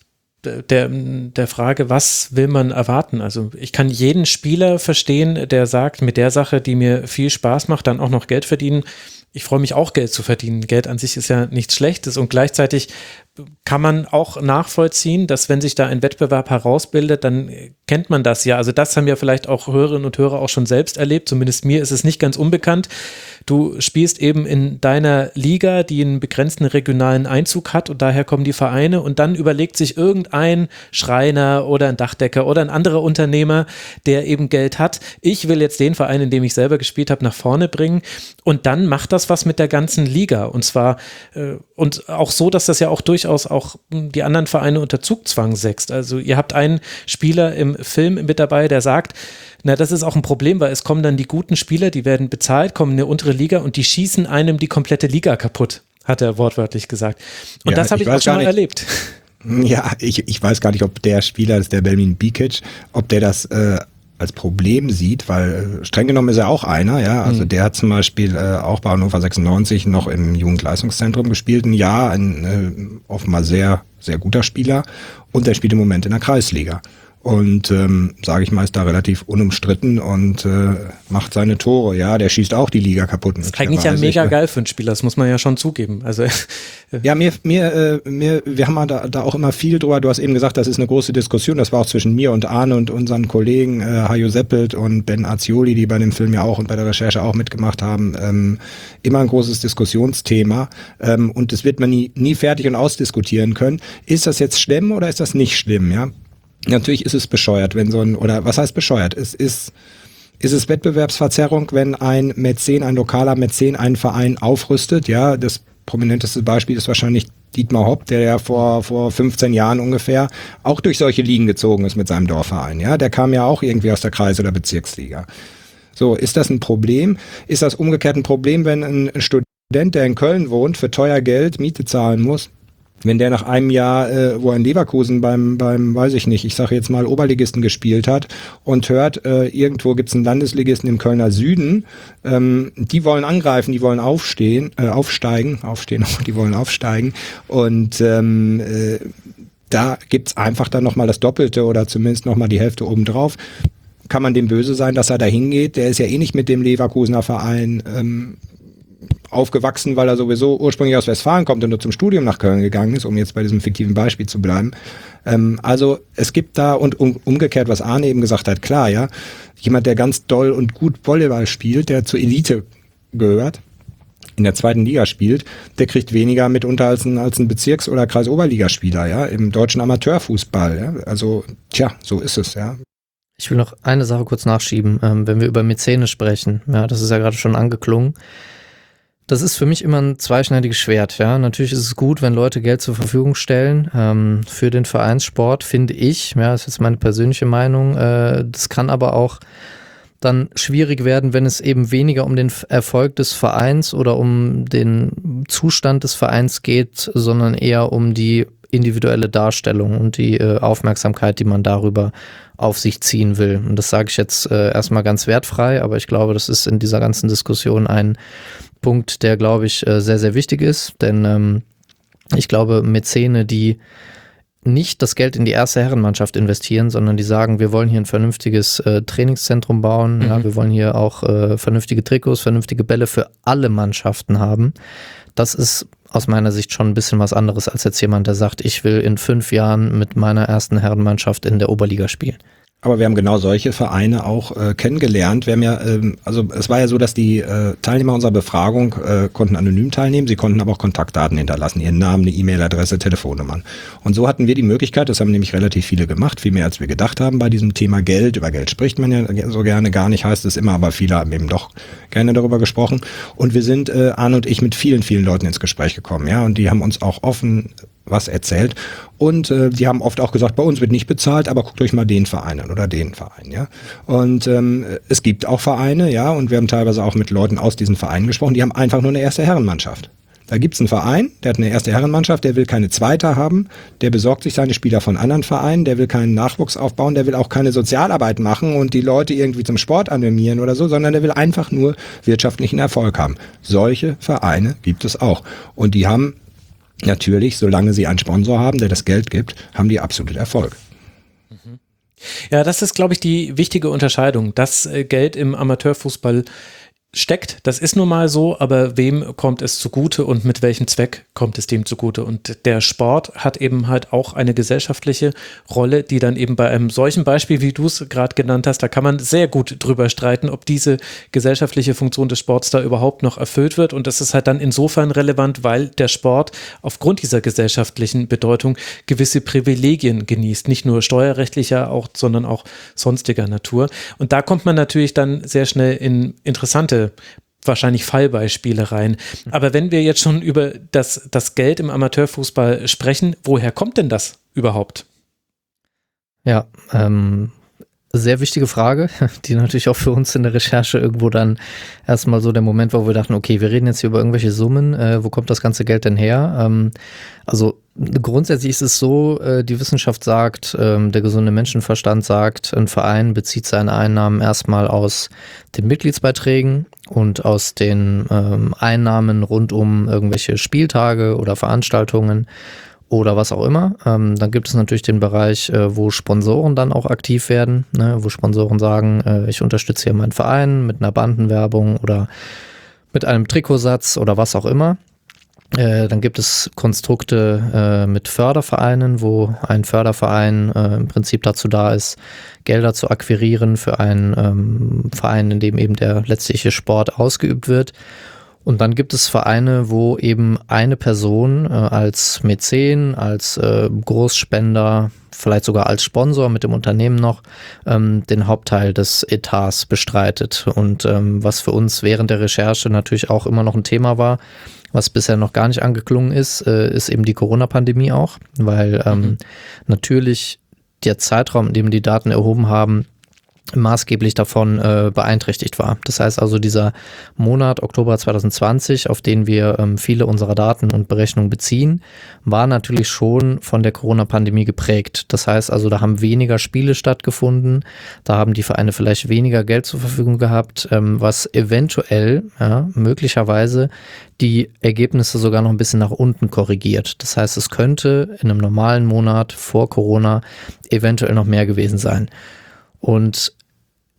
der Frage, was will man erwarten? Also ich kann jeden Spieler verstehen, der sagt, mit der Sache, die mir viel Spaß macht, dann auch noch Geld verdienen. Ich freue mich auch, Geld zu verdienen. Geld an sich ist ja nichts Schlechtes und gleichzeitig kann man auch nachvollziehen, dass wenn sich da ein Wettbewerb herausbildet, dann kennt man das ja. Also das haben ja vielleicht auch Hörerinnen und Hörer auch schon selbst erlebt. Zumindest mir ist es nicht ganz unbekannt. Du spielst eben in deiner Liga, die einen begrenzten regionalen Einzug hat und daher kommen die Vereine und dann überlegt sich irgendein Schreiner oder ein Dachdecker oder ein anderer Unternehmer, der eben Geld hat. Ich will jetzt den Verein, in dem ich selber gespielt habe, nach vorne bringen und dann macht das was mit der ganzen Liga und zwar und auch so, dass das ja auch durchaus auch die anderen Vereine unter Zugzwang setzt. Also ihr habt einen Spieler im Film mit dabei, der sagt, na, das ist auch ein Problem, weil es kommen dann die guten Spieler, die werden bezahlt, kommen in eine untere Liga und die schießen einem die komplette Liga kaputt, hat er wortwörtlich gesagt. Und ja, das habe ich auch schon mal erlebt. Ja, ich weiß gar nicht, ob der Spieler, das ist der Belmin Bikic, ob der das als Problem sieht, weil streng genommen ist er auch einer, ja, also der hat zum Beispiel auch bei Hannover 96 noch im Jugendleistungszentrum gespielt, ein Jahr, ein offenbar sehr, sehr guter Spieler und der spielt im Moment in der Kreisliga. Und, sage ich mal, ist da relativ unumstritten und macht seine Tore. Ja, der schießt auch die Liga kaputt. Das ist eigentlich ja mega geil für einen Spieler, das muss man ja schon zugeben. Also ja, wir haben da auch immer viel drüber. Du hast eben gesagt, das ist eine große Diskussion. Das war auch zwischen mir und Arne und unseren Kollegen Hajo Seppelt und Ben Azioli, die bei dem Film ja auch und bei der Recherche auch mitgemacht haben. Immer ein großes Diskussionsthema. Und das wird man nie fertig und ausdiskutieren können. Ist das jetzt schlimm oder ist das nicht schlimm, ja? Natürlich ist es bescheuert, wenn oder was heißt bescheuert? Ist es Wettbewerbsverzerrung, wenn ein lokaler Mäzen einen Verein aufrüstet? Ja, das prominenteste Beispiel ist wahrscheinlich Dietmar Hopp, der ja vor 15 Jahren ungefähr auch durch solche Ligen gezogen ist mit seinem Dorfverein. Ja, der kam ja auch irgendwie aus der Kreis- oder Bezirksliga. So, ist das ein Problem? Ist das umgekehrt ein Problem, wenn ein Student, der in Köln wohnt, für teuer Geld Miete zahlen muss? Wenn der nach einem Jahr, wo er in Leverkusen beim weiß ich nicht, ich sage jetzt mal Oberligisten gespielt hat und hört, irgendwo gibt's einen Landesligisten im Kölner Süden, die wollen angreifen, die wollen aufsteigen und da gibt's einfach dann nochmal das Doppelte oder zumindest nochmal die Hälfte obendrauf. Kann man dem böse sein, dass er da hingeht? Der ist ja eh nicht mit dem Leverkusener Verein aufgewachsen, weil er sowieso ursprünglich aus Westfalen kommt und nur zum Studium nach Köln gegangen ist, um jetzt bei diesem fiktiven Beispiel zu bleiben. Also es gibt da, und umgekehrt, was Arne eben gesagt hat, klar, ja, jemand, der ganz doll und gut Volleyball spielt, der zur Elite gehört, in der 2. Liga spielt, der kriegt weniger mitunter als ein Bezirks- oder Kreisoberligaspieler, ja, im deutschen Amateurfußball, ja. Also, so ist es, ja. Ich will noch eine Sache kurz nachschieben, wenn wir über Mäzene sprechen, ja, das ist ja gerade schon angeklungen. Das ist für mich immer ein zweischneidiges Schwert, ja. Natürlich ist es gut, wenn Leute Geld zur Verfügung stellen, für den Vereinssport, finde ich, ja, das ist jetzt meine persönliche Meinung, das kann aber auch dann schwierig werden, wenn es eben weniger um den Erfolg des Vereins oder um den Zustand des Vereins geht, sondern eher um die individuelle Darstellung und die Aufmerksamkeit, die man darüber auf sich ziehen will. Und das sage ich jetzt erstmal ganz wertfrei, aber ich glaube, das ist in dieser ganzen Diskussion ein Punkt, der, glaube ich, sehr, sehr wichtig ist, denn ich glaube, Mäzene, die nicht das Geld in die erste Herrenmannschaft investieren, sondern die sagen, wir wollen hier ein vernünftiges Trainingszentrum bauen, ja, wir wollen hier auch vernünftige Trikots, vernünftige Bälle für alle Mannschaften haben. Das ist aus meiner Sicht schon ein bisschen was anderes als jetzt jemand, der sagt, ich will in 5 Jahren mit meiner ersten Herrenmannschaft in der Oberliga spielen. Aber wir haben genau solche Vereine auch kennengelernt. Wir haben ja, also es war ja so, dass die Teilnehmer unserer Befragung konnten anonym teilnehmen, sie konnten aber auch Kontaktdaten hinterlassen, ihren Namen, eine E-Mail-Adresse, Telefonnummern. Und so hatten wir die Möglichkeit, das haben nämlich relativ viele gemacht, viel mehr als wir gedacht haben bei diesem Thema Geld. Über Geld spricht man ja so gerne gar nicht, heißt es immer, aber viele haben eben doch gerne darüber gesprochen. Und wir sind, Arne und ich, mit vielen, vielen Leuten ins Gespräch gekommen, ja, und die haben uns auch offen was erzählt. Und die haben oft auch gesagt, bei uns wird nicht bezahlt, aber guckt euch mal den Verein an oder den Verein, ja. Und es gibt auch Vereine, ja, und wir haben teilweise auch mit Leuten aus diesen Vereinen gesprochen, die haben einfach nur eine erste Herrenmannschaft. Da gibt's einen Verein, der hat eine erste Herrenmannschaft, der will keine zweite haben, der besorgt sich seine Spieler von anderen Vereinen, der will keinen Nachwuchs aufbauen, der will auch keine Sozialarbeit machen und die Leute irgendwie zum Sport animieren oder so, sondern der will einfach nur wirtschaftlichen Erfolg haben. Solche Vereine gibt es auch. Und die haben natürlich, solange sie einen Sponsor haben, der das Geld gibt, haben die absolut Erfolg. Ja, das ist, glaube ich, die wichtige Unterscheidung, dass Geld im Amateurfußball steckt. Das ist nun mal so, aber wem kommt es zugute und mit welchem Zweck kommt es dem zugute? Und der Sport hat eben halt auch eine gesellschaftliche Rolle, die dann eben bei einem solchen Beispiel, wie du es gerade genannt hast, da kann man sehr gut drüber streiten, ob diese gesellschaftliche Funktion des Sports da überhaupt noch erfüllt wird. Und das ist halt dann insofern relevant, weil der Sport aufgrund dieser gesellschaftlichen Bedeutung gewisse Privilegien genießt, nicht nur steuerrechtlicher, sondern auch sonstiger Natur. Und da kommt man natürlich dann sehr schnell in interessante wahrscheinlich Fallbeispiele rein. Aber wenn wir jetzt schon über das Geld im Amateurfußball sprechen, woher kommt denn das überhaupt? Ja, sehr wichtige Frage, die natürlich auch für uns in der Recherche irgendwo dann erstmal so der Moment war, wo wir dachten, okay, wir reden jetzt hier über irgendwelche Summen, wo kommt das ganze Geld denn her? Also grundsätzlich ist es so, die Wissenschaft sagt, der gesunde Menschenverstand sagt, ein Verein bezieht seine Einnahmen erstmal aus den Mitgliedsbeiträgen und aus den Einnahmen rund um irgendwelche Spieltage oder Veranstaltungen oder was auch immer. Dann gibt es natürlich den Bereich, wo Sponsoren dann auch aktiv werden, ne, wo Sponsoren sagen, ich unterstütze hier meinen Verein mit einer Bandenwerbung oder mit einem Trikotsatz oder was auch immer. Dann gibt es Konstrukte mit Fördervereinen, wo ein Förderverein im Prinzip dazu da ist, Gelder zu akquirieren für einen Verein, in dem eben der letztliche Sport ausgeübt wird. Und dann gibt es Vereine, wo eben eine Person als Mäzen, als Großspender, vielleicht sogar als Sponsor mit dem Unternehmen noch, den Hauptteil des Etats bestreitet. Und was für uns während der Recherche natürlich auch immer noch ein Thema war, was bisher noch gar nicht angeklungen ist, ist eben die Corona-Pandemie auch, weil natürlich der Zeitraum, in dem die Daten erhoben haben, maßgeblich davon beeinträchtigt war. Das heißt also, dieser Monat Oktober 2020, auf den wir viele unserer Daten und Berechnungen beziehen, war natürlich schon von der Corona-Pandemie geprägt. Das heißt also, da haben weniger Spiele stattgefunden, da haben die Vereine vielleicht weniger Geld zur Verfügung gehabt, was eventuell, ja, möglicherweise die Ergebnisse sogar noch ein bisschen nach unten korrigiert. Das heißt, es könnte in einem normalen Monat vor Corona eventuell noch mehr gewesen sein. Und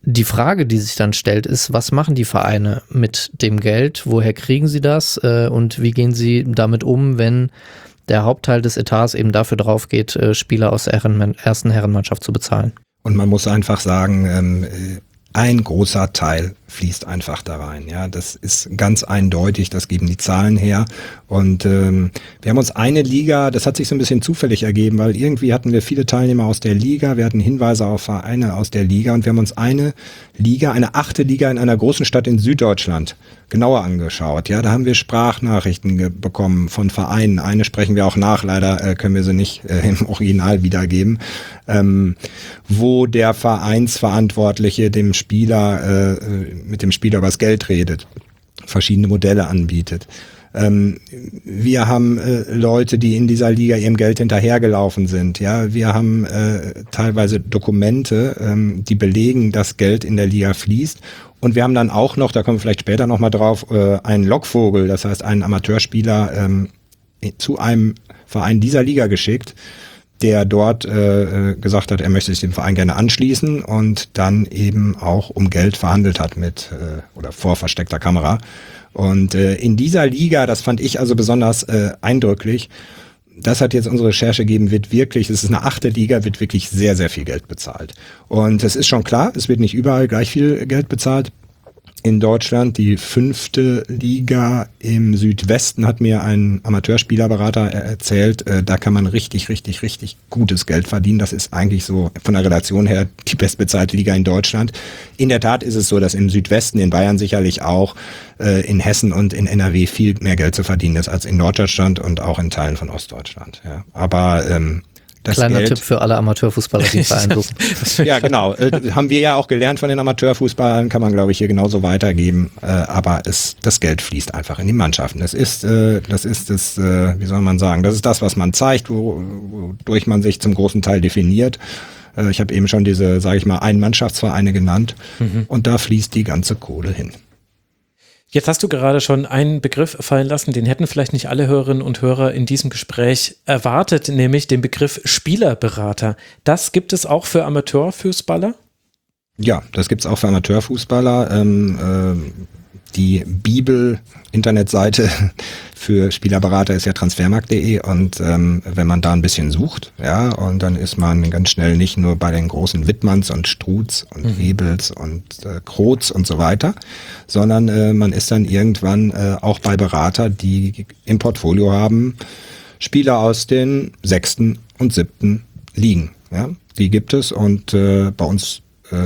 Die Frage, die sich dann stellt, ist, was machen die Vereine mit dem Geld? Woher kriegen sie das? Und wie gehen sie damit um, wenn der Hauptteil des Etats eben dafür drauf geht, Spieler aus der ersten Herrenmannschaft zu bezahlen? Und man muss einfach sagen, ein großer Teil fließt einfach da rein. Ja, das ist ganz eindeutig, das geben die Zahlen her. Und wir haben uns eine Liga, das hat sich so ein bisschen zufällig ergeben, weil irgendwie hatten wir viele Teilnehmer aus der Liga, wir hatten Hinweise auf Vereine aus der Liga und wir haben uns eine Liga, eine 8. Liga in einer großen Stadt in Süddeutschland genauer angeschaut. Ja, da haben wir Sprachnachrichten bekommen von Vereinen. Eine sprechen wir auch nach, leider können wir sie nicht im Original wiedergeben, wo der Vereinsverantwortliche dem Spieler mit dem Spieler über das Geld redet, verschiedene Modelle anbietet. Wir haben Leute, die in dieser Liga ihrem Geld hinterhergelaufen sind. Ja, wir haben teilweise Dokumente, die belegen, dass Geld in der Liga fließt. Und wir haben dann auch noch, da kommen wir vielleicht später noch mal drauf, einen Lockvogel, das heißt einen Amateurspieler zu einem Verein dieser Liga geschickt, der dort gesagt hat, er möchte sich dem Verein gerne anschließen und dann eben auch um Geld verhandelt hat mit oder vor versteckter Kamera. Und in dieser Liga, das fand ich also besonders eindrücklich, das hat jetzt unsere Recherche gegeben, wird wirklich, es ist eine 8. Liga, wird wirklich sehr, sehr viel Geld bezahlt. Und es ist schon klar, es wird nicht überall gleich viel Geld bezahlt. In Deutschland, die 5. Liga im Südwesten, hat mir ein Amateurspielerberater erzählt, da kann man richtig, richtig, richtig gutes Geld verdienen. Das ist eigentlich so von der Relation her die bestbezahlte Liga in Deutschland. In der Tat ist es so, dass im Südwesten, in Bayern sicherlich auch, in Hessen und in NRW viel mehr Geld zu verdienen ist als in Norddeutschland und auch in Teilen von Ostdeutschland. Ja. Aber kleiner Tipp für alle Amateurfußballer, die Verein suchen. Ja, genau. Haben wir ja auch gelernt von den Amateurfußballern, kann man, glaube ich, hier genauso weitergeben. Aber das Geld fließt einfach in die Mannschaften. Das ist das, wie soll man sagen, das ist das, was man zeigt, wodurch man sich zum großen Teil definiert. Ich habe eben schon diese, sage ich mal, Einmannschaftsvereine genannt. Und da fließt die ganze Kohle hin. Jetzt hast du gerade schon einen Begriff fallen lassen, den hätten vielleicht nicht alle Hörerinnen und Hörer in diesem Gespräch erwartet, nämlich den Begriff Spielerberater. Das gibt es auch für Amateurfußballer? Ja, das gibt es auch für Amateurfußballer. Die Bibel-Internetseite für Spielerberater ist ja transfermarkt.de und wenn man da ein bisschen sucht, ja, und dann ist man ganz schnell nicht nur bei den großen Wittmanns und Struths und Webels und Kroths und so weiter, sondern man ist dann irgendwann auch bei Berater, die im Portfolio haben Spieler aus den 6. und 7. Ligen. Ja, die gibt es und bei uns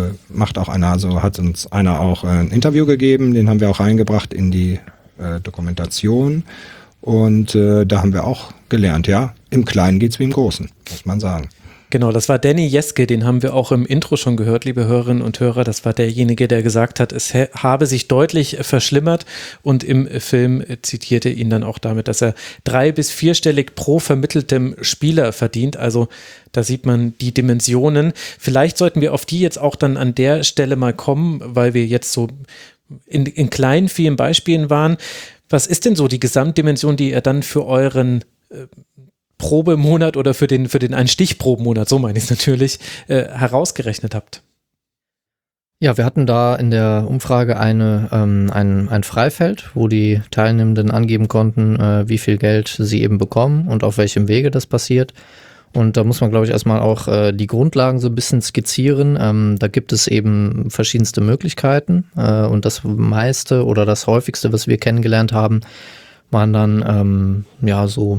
hat uns einer auch ein Interview gegeben, den haben wir auch reingebracht in die Dokumentation und da haben wir auch gelernt, ja, im Kleinen geht's wie im Großen, muss man sagen. Genau, das war Danny Jeske, den haben wir auch im Intro schon gehört, liebe Hörerinnen und Hörer. Das war derjenige, der gesagt hat, es habe sich deutlich verschlimmert und im Film zitierte ihn dann auch damit, dass er 3- bis 4-stellig pro vermitteltem Spieler verdient. Also da sieht man die Dimensionen. Vielleicht sollten wir auf die jetzt auch dann an der Stelle mal kommen, weil wir jetzt so in kleinen, vielen Beispielen waren. Was ist denn so die Gesamtdimension, die ihr dann für euren Probemonat oder für den einen Stichprobenmonat, so meine ich es natürlich, herausgerechnet habt? Ja, wir hatten da in der Umfrage ein Freifeld, wo die Teilnehmenden angeben konnten, wie viel Geld sie eben bekommen und auf welchem Wege das passiert. Und da muss man, glaube ich, erstmal auch die Grundlagen so ein bisschen skizzieren. Da gibt es eben verschiedenste Möglichkeiten und das meiste oder das häufigste, was wir kennengelernt haben, waren dann so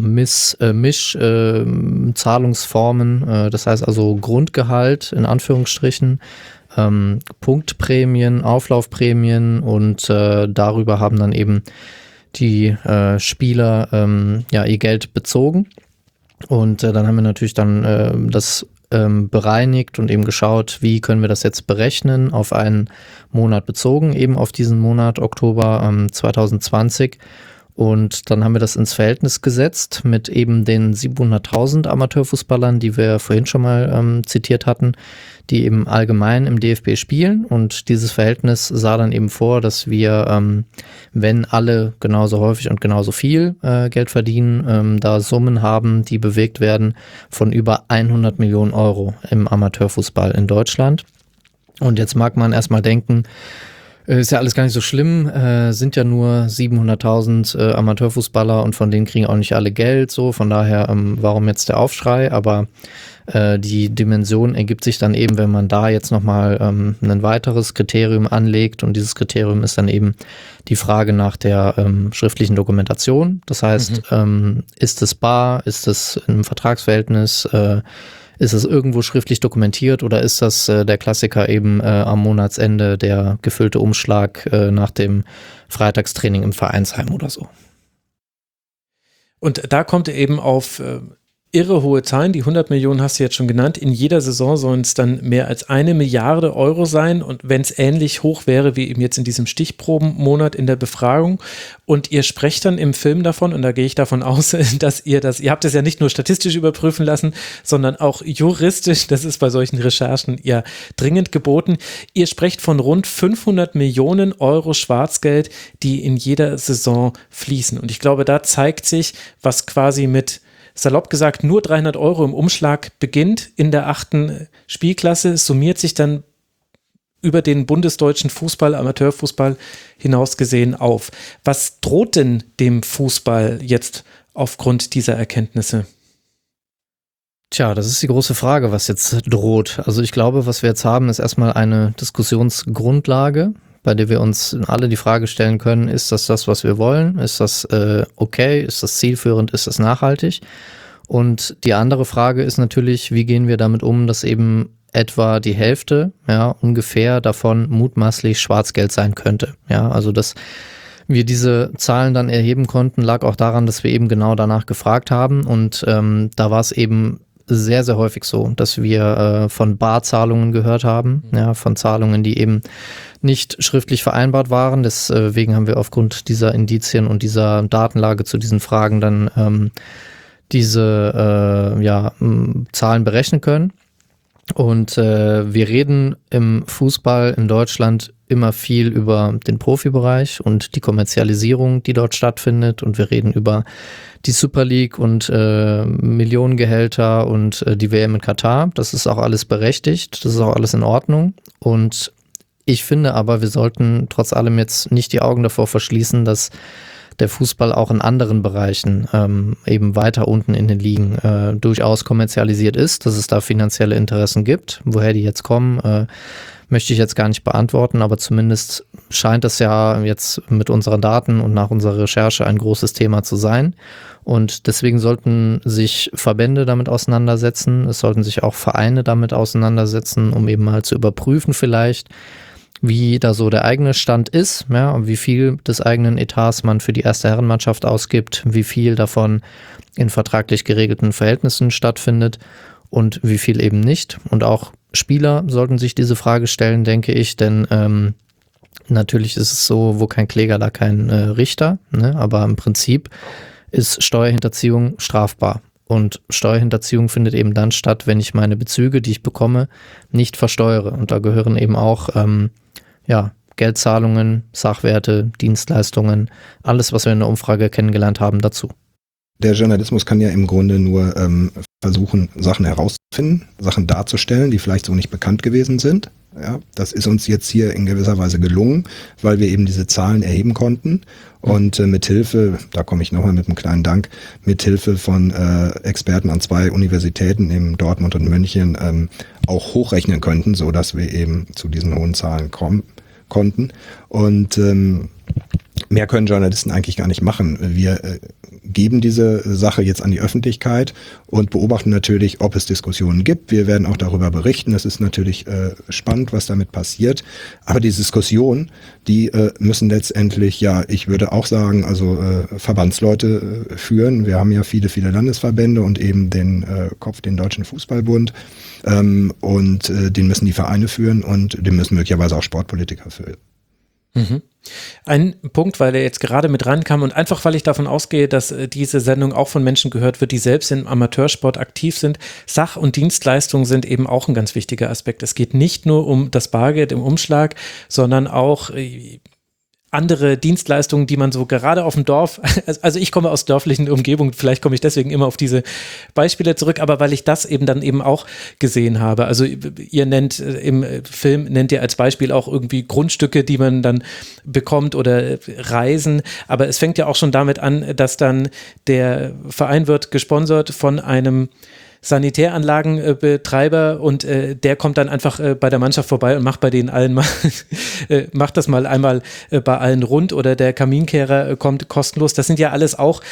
Mischzahlungsformen, das heißt also Grundgehalt in Anführungsstrichen, Punktprämien, Auflaufprämien und darüber haben dann eben die Spieler ihr Geld bezogen. Und dann haben wir natürlich dann das bereinigt und eben geschaut, wie können wir das jetzt berechnen, auf einen Monat bezogen, eben auf diesen Monat Oktober 2020. Und dann haben wir das ins Verhältnis gesetzt mit eben den 700.000 Amateurfußballern, die wir vorhin schon mal zitiert hatten, die eben allgemein im DFB spielen. Und dieses Verhältnis sah dann eben vor, dass wir, wenn alle genauso häufig und genauso viel Geld verdienen, da Summen haben, die bewegt werden von über 100 Millionen Euro im Amateurfußball in Deutschland. Und jetzt mag man erstmal denken, ist ja alles gar nicht so schlimm, sind ja nur 700.000 Amateurfußballer und von denen kriegen auch nicht alle Geld, so, von daher, warum jetzt der Aufschrei, aber die Dimension ergibt sich dann eben, wenn man da jetzt nochmal ein weiteres Kriterium anlegt, und dieses Kriterium ist dann eben die Frage nach der schriftlichen Dokumentation, das heißt, ist es bar, ist es in einem Vertragsverhältnis, ist es irgendwo schriftlich dokumentiert, oder ist das der Klassiker eben am Monatsende der gefüllte Umschlag nach dem Freitagstraining im Vereinsheim oder so? Und da kommt eben auf irre hohe Zahlen, die 100 Millionen hast du jetzt schon genannt. In jeder Saison sollen es dann mehr als 1 Milliarde Euro sein, und wenn es ähnlich hoch wäre wie eben jetzt in diesem Stichprobenmonat in der Befragung, und ihr sprecht dann im Film davon, und da gehe ich davon aus, dass ihr habt es ja nicht nur statistisch überprüfen lassen, sondern auch juristisch, das ist bei solchen Recherchen ja dringend geboten. Ihr sprecht von rund 500 Millionen Euro Schwarzgeld, die in jeder Saison fließen, und ich glaube, da zeigt sich, was quasi mit, salopp gesagt, nur 300 Euro im Umschlag beginnt in der 8. Spielklasse, summiert sich dann über den bundesdeutschen Fußball, Amateurfußball hinaus gesehen auf. Was droht denn dem Fußball jetzt aufgrund dieser Erkenntnisse? Tja, das ist die große Frage, was jetzt droht. Also ich glaube, was wir jetzt haben, ist erstmal eine Diskussionsgrundlage, bei der wir uns alle die Frage stellen können, ist das, was wir wollen? Ist das okay? Ist das zielführend? Ist das nachhaltig? Und die andere Frage ist natürlich, wie gehen wir damit um, dass eben etwa die Hälfte, ja, ungefähr davon mutmaßlich Schwarzgeld sein könnte. Ja, also dass wir diese Zahlen dann erheben konnten, lag auch daran, dass wir eben genau danach gefragt haben, und da war es eben sehr, sehr häufig so, dass wir von Barzahlungen gehört haben, ja, von Zahlungen, die eben nicht schriftlich vereinbart waren. Deswegen haben wir aufgrund dieser Indizien und dieser Datenlage zu diesen Fragen dann diese Zahlen berechnen können. Und wir reden im Fußball in Deutschland immer viel über den Profibereich und die Kommerzialisierung, die dort stattfindet. Und wir reden über die Super League und Millionengehälter und die WM in Katar. Das ist auch alles berechtigt, das ist auch alles in Ordnung. Und ich finde aber, wir sollten trotz allem jetzt nicht die Augen davor verschließen, dass der Fußball auch in anderen Bereichen eben weiter unten in den Ligen durchaus kommerzialisiert ist, dass es da finanzielle Interessen gibt. Woher die jetzt kommen, möchte ich jetzt gar nicht beantworten, aber zumindest scheint es ja jetzt mit unseren Daten und nach unserer Recherche ein großes Thema zu sein. Und deswegen sollten sich Verbände damit auseinandersetzen, es sollten sich auch Vereine damit auseinandersetzen, um eben mal zu überprüfen vielleicht, wie da so der eigene Stand ist, ja, und wie viel des eigenen Etats man für die erste Herrenmannschaft ausgibt, wie viel davon in vertraglich geregelten Verhältnissen stattfindet und wie viel eben nicht. Und auch Spieler sollten sich diese Frage stellen, denke ich, denn natürlich ist es so, wo kein Kläger, da kein Richter, ne? Aber im Prinzip ist Steuerhinterziehung strafbar. Und Steuerhinterziehung findet eben dann statt, wenn ich meine Bezüge, die ich bekomme, nicht versteuere. Und da gehören eben auch Geldzahlungen, Sachwerte, Dienstleistungen, alles, was wir in der Umfrage kennengelernt haben, dazu. Der Journalismus kann ja im Grunde nur versuchen, Sachen herauszufinden, Sachen darzustellen, die vielleicht so nicht bekannt gewesen sind. Ja, das ist uns jetzt hier in gewisser Weise gelungen, weil wir eben diese Zahlen erheben konnten und mithilfe, da komme ich nochmal mit einem kleinen Dank, mithilfe von Experten an 2 Universitäten in Dortmund und München auch hochrechnen könnten, so dass wir eben zu diesen hohen Zahlen kommen konnten. Und mehr können Journalisten eigentlich gar nicht machen. Wir geben diese Sache jetzt an die Öffentlichkeit und beobachten natürlich, ob es Diskussionen gibt. Wir werden auch darüber berichten. Es ist natürlich spannend, was damit passiert. Aber die Diskussionen, die müssen letztendlich, ja, ich würde auch sagen, also Verbandsleute führen. Wir haben ja viele, viele Landesverbände und eben den den Deutschen Fußballbund. Und den müssen die Vereine führen und den müssen möglicherweise auch Sportpolitiker führen. Mhm. Ein Punkt, weil er jetzt gerade mit rankam und einfach, weil ich davon ausgehe, dass diese Sendung auch von Menschen gehört wird, die selbst im Amateursport aktiv sind. Sach- und Dienstleistungen sind eben auch ein ganz wichtiger Aspekt. Es geht nicht nur um das Bargeld im Umschlag, sondern auch andere Dienstleistungen, die man so gerade auf dem Dorf, also ich komme aus dörflichen Umgebungen, vielleicht komme ich deswegen immer auf diese Beispiele zurück, aber weil ich das eben dann eben auch gesehen habe. Also ihr nennt im Film, nennt ihr als Beispiel auch irgendwie Grundstücke, die man dann bekommt oder Reisen, aber es fängt ja auch schon damit an, dass dann der Verein wird gesponsert von einem Sanitäranlagenbetreiber und der kommt dann einfach bei der Mannschaft vorbei und macht bei denen allen mal, macht das mal einmal bei allen rund, oder der Kaminkehrer kommt kostenlos. Das sind ja alles auch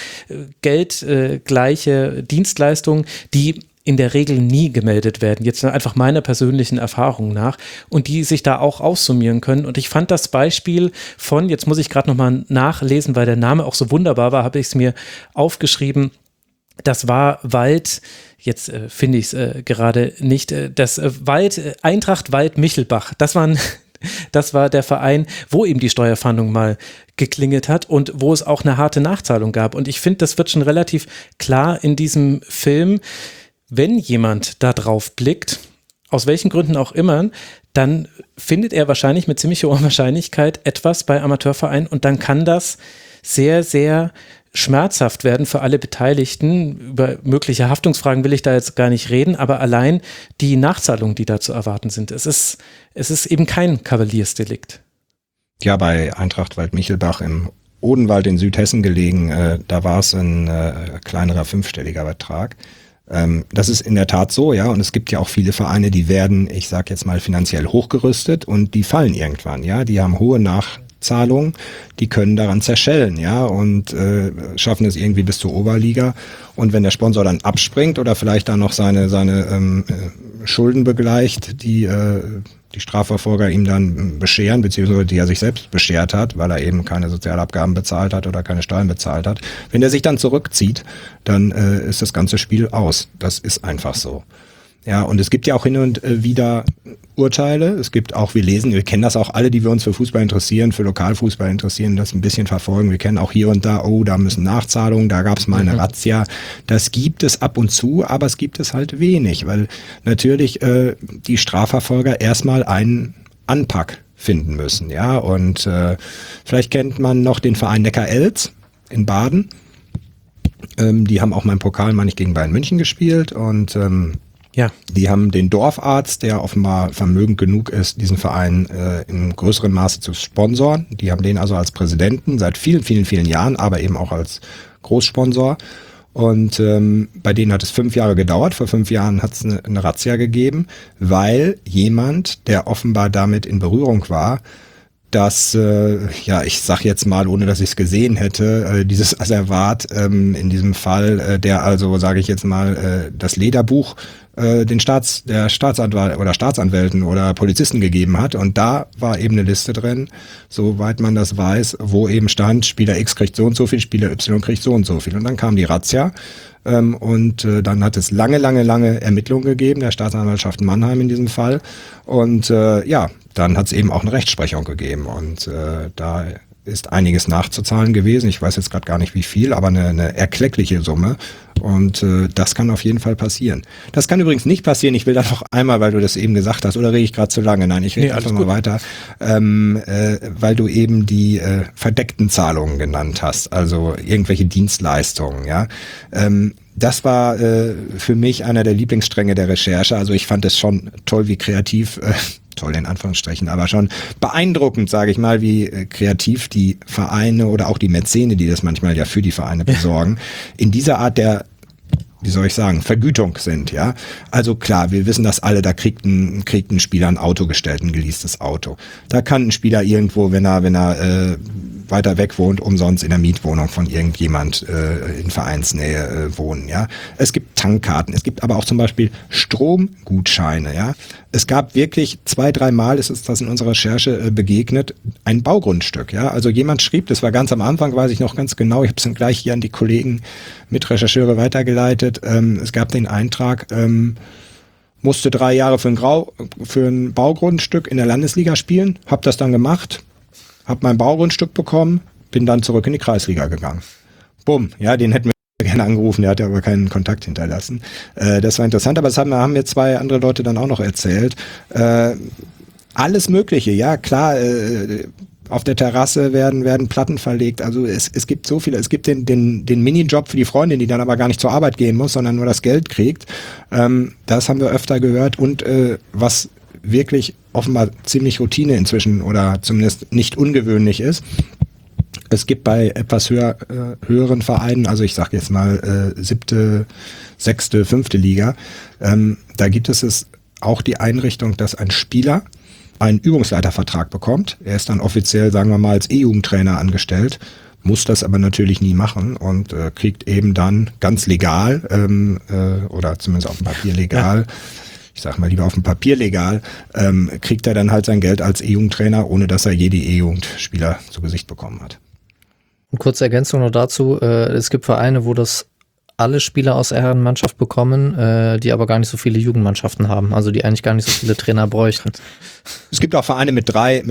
geldgleiche Dienstleistungen, die in der Regel nie gemeldet werden, jetzt einfach meiner persönlichen Erfahrung nach, und die sich da auch aussummieren können. Und ich fand das Beispiel von, jetzt muss ich gerade nochmal nachlesen, weil der Name auch so wunderbar war, habe ich es mir aufgeschrieben. Das war jetzt finde ich es gerade nicht, Eintracht Wald Michelbach, das war der Verein, wo eben die Steuerfahndung mal geklingelt hat und wo es auch eine harte Nachzahlung gab. Und ich finde, das wird schon relativ klar in diesem Film, wenn jemand da drauf blickt, aus welchen Gründen auch immer, dann findet er wahrscheinlich mit ziemlich hoher Wahrscheinlichkeit etwas bei Amateurvereinen, und dann kann das sehr, sehr schmerzhaft werden für alle Beteiligten. Über mögliche Haftungsfragen will ich da jetzt gar nicht reden, aber allein die Nachzahlungen, die da zu erwarten sind, es ist eben kein Kavaliersdelikt. Ja, bei Eintracht Wald-Michelbach im Odenwald in Südhessen gelegen, da war es ein kleinerer 5-stelliger Betrag. Das ist in der Tat so, ja, und es gibt ja auch viele Vereine, die werden, ich sag jetzt mal, finanziell hochgerüstet und die fallen irgendwann, ja, die haben hohe Nachzahlungen, die können daran zerschellen, ja, und schaffen es irgendwie bis zur Oberliga, und wenn der Sponsor dann abspringt oder vielleicht dann noch seine Schulden begleicht, die Strafverfolger ihm dann bescheren, beziehungsweise die er sich selbst beschert hat, weil er eben keine Sozialabgaben bezahlt hat oder keine Steuern bezahlt hat. Wenn er sich dann zurückzieht, dann ist das ganze Spiel aus. Das ist einfach so. Ja, und es gibt ja auch hin und wieder Urteile. Es gibt auch, wir kennen das auch alle, die wir uns für Fußball interessieren, für Lokalfußball interessieren, das ein bisschen verfolgen. Wir kennen auch hier und da, da müssen Nachzahlungen, da gab es mal eine Razzia. Das gibt es ab und zu, aber es gibt es halt wenig, weil natürlich die Strafverfolger erstmal einen Anpack finden müssen. Ja, und vielleicht kennt man noch den Verein Neckar-Elz in Baden. Die haben auch mal im Pokal, meine ich, gegen Bayern München gespielt, und ja. Die haben den Dorfarzt, der offenbar vermögend genug ist, diesen Verein in größerem Maße zu sponsoren. Die haben den also als Präsidenten seit vielen, vielen, vielen Jahren, aber eben auch als Großsponsor. Und bei denen hat es 5 Jahre gedauert. Vor 5 Jahren hat es eine Razzia gegeben, weil jemand, der offenbar damit in Berührung war, dass, ich sag jetzt mal, ohne dass ich es gesehen hätte, dieses Asservat in diesem Fall, der also, sage ich jetzt mal, das Lederbuch der Staatsanwalt oder Staatsanwälten oder Polizisten gegeben hat, und da war eben eine Liste drin, soweit man das weiß, wo eben stand, Spieler X kriegt so und so viel, Spieler Y kriegt so und so viel, und dann kam die Razzia. Und dann hat es lange Ermittlungen gegeben, der Staatsanwaltschaft Mannheim in diesem Fall, und dann hat es eben auch eine Rechtsprechung gegeben, und da ist einiges nachzuzahlen gewesen. Ich weiß jetzt gerade gar nicht wie viel, aber eine erkleckliche Summe, und das kann auf jeden Fall passieren. Das kann übrigens nicht passieren, ich will da noch einmal, weil du das eben gesagt hast, oder rede ich gerade zu lange? Nein, ich rede einfach mal weiter, weil du eben die verdeckten Zahlungen genannt hast, also irgendwelche Dienstleistungen, ja. Das war für mich einer der Lieblingsstränge der Recherche. Also ich fand es schon toll, wie kreativ, toll in Anführungsstrichen, aber schon beeindruckend, sage ich mal, wie kreativ die Vereine oder auch die Mäzene, die das manchmal ja für die Vereine besorgen, in dieser Art der, wie soll ich sagen, Vergütung sind, ja. Also klar, wir wissen das alle, da kriegt ein Spieler ein Auto gestellt, ein geleastes Auto. Da kann ein Spieler irgendwo, wenn er weiter weg wohnt, umsonst in der Mietwohnung von irgendjemand in Vereinsnähe wohnen, ja. Es gibt Tankkarten, es gibt aber auch zum Beispiel Stromgutscheine, ja. Es gab wirklich 2-3 Mal, ist uns das in unserer Recherche begegnet, ein Baugrundstück, ja. Also jemand schrieb, das war ganz am Anfang, weiß ich noch ganz genau, ich habe es dann gleich hier an die Kollegen Mitrechercheure weitergeleitet. Es gab den Eintrag, musste 3 Jahre für ein Baugrundstück in der Landesliga spielen, habe das dann gemacht, habe mein Baugrundstück bekommen, bin dann zurück in die Kreisliga gegangen. Bumm, ja, den hätten wir gerne angerufen, der hat ja aber keinen Kontakt hinterlassen. Das war interessant, aber das haben mir 2 andere Leute dann auch noch erzählt. Alles Mögliche, ja klar, Auf der Terrasse werden Platten verlegt. Also es gibt so viele. Es gibt den Minijob für die Freundin, die dann aber gar nicht zur Arbeit gehen muss, sondern nur das Geld kriegt. Das haben wir öfter gehört. Und was wirklich offenbar ziemlich Routine inzwischen oder zumindest nicht ungewöhnlich ist, es gibt bei etwas höheren Vereinen, also ich sage jetzt mal 7., 6., 5. Liga, da gibt es auch die Einrichtung, dass ein Spieler einen Übungsleitervertrag bekommt. Er ist dann offiziell, sagen wir mal, als E-Jugendtrainer angestellt, muss das aber natürlich nie machen und kriegt eben dann ganz legal oder zumindest auf dem Papier legal, ich sag mal lieber auf dem Papier legal, kriegt er dann halt sein Geld als E-Jugendtrainer, ohne dass er je die E-Jugendspieler zu Gesicht bekommen hat. Und kurze Ergänzung noch dazu, es gibt Vereine, wo das alle Spieler aus der Herrenmannschaft bekommen, die aber gar nicht so viele Jugendmannschaften haben, also die eigentlich gar nicht so viele Trainer bräuchten. Es gibt auch Vereine mit drei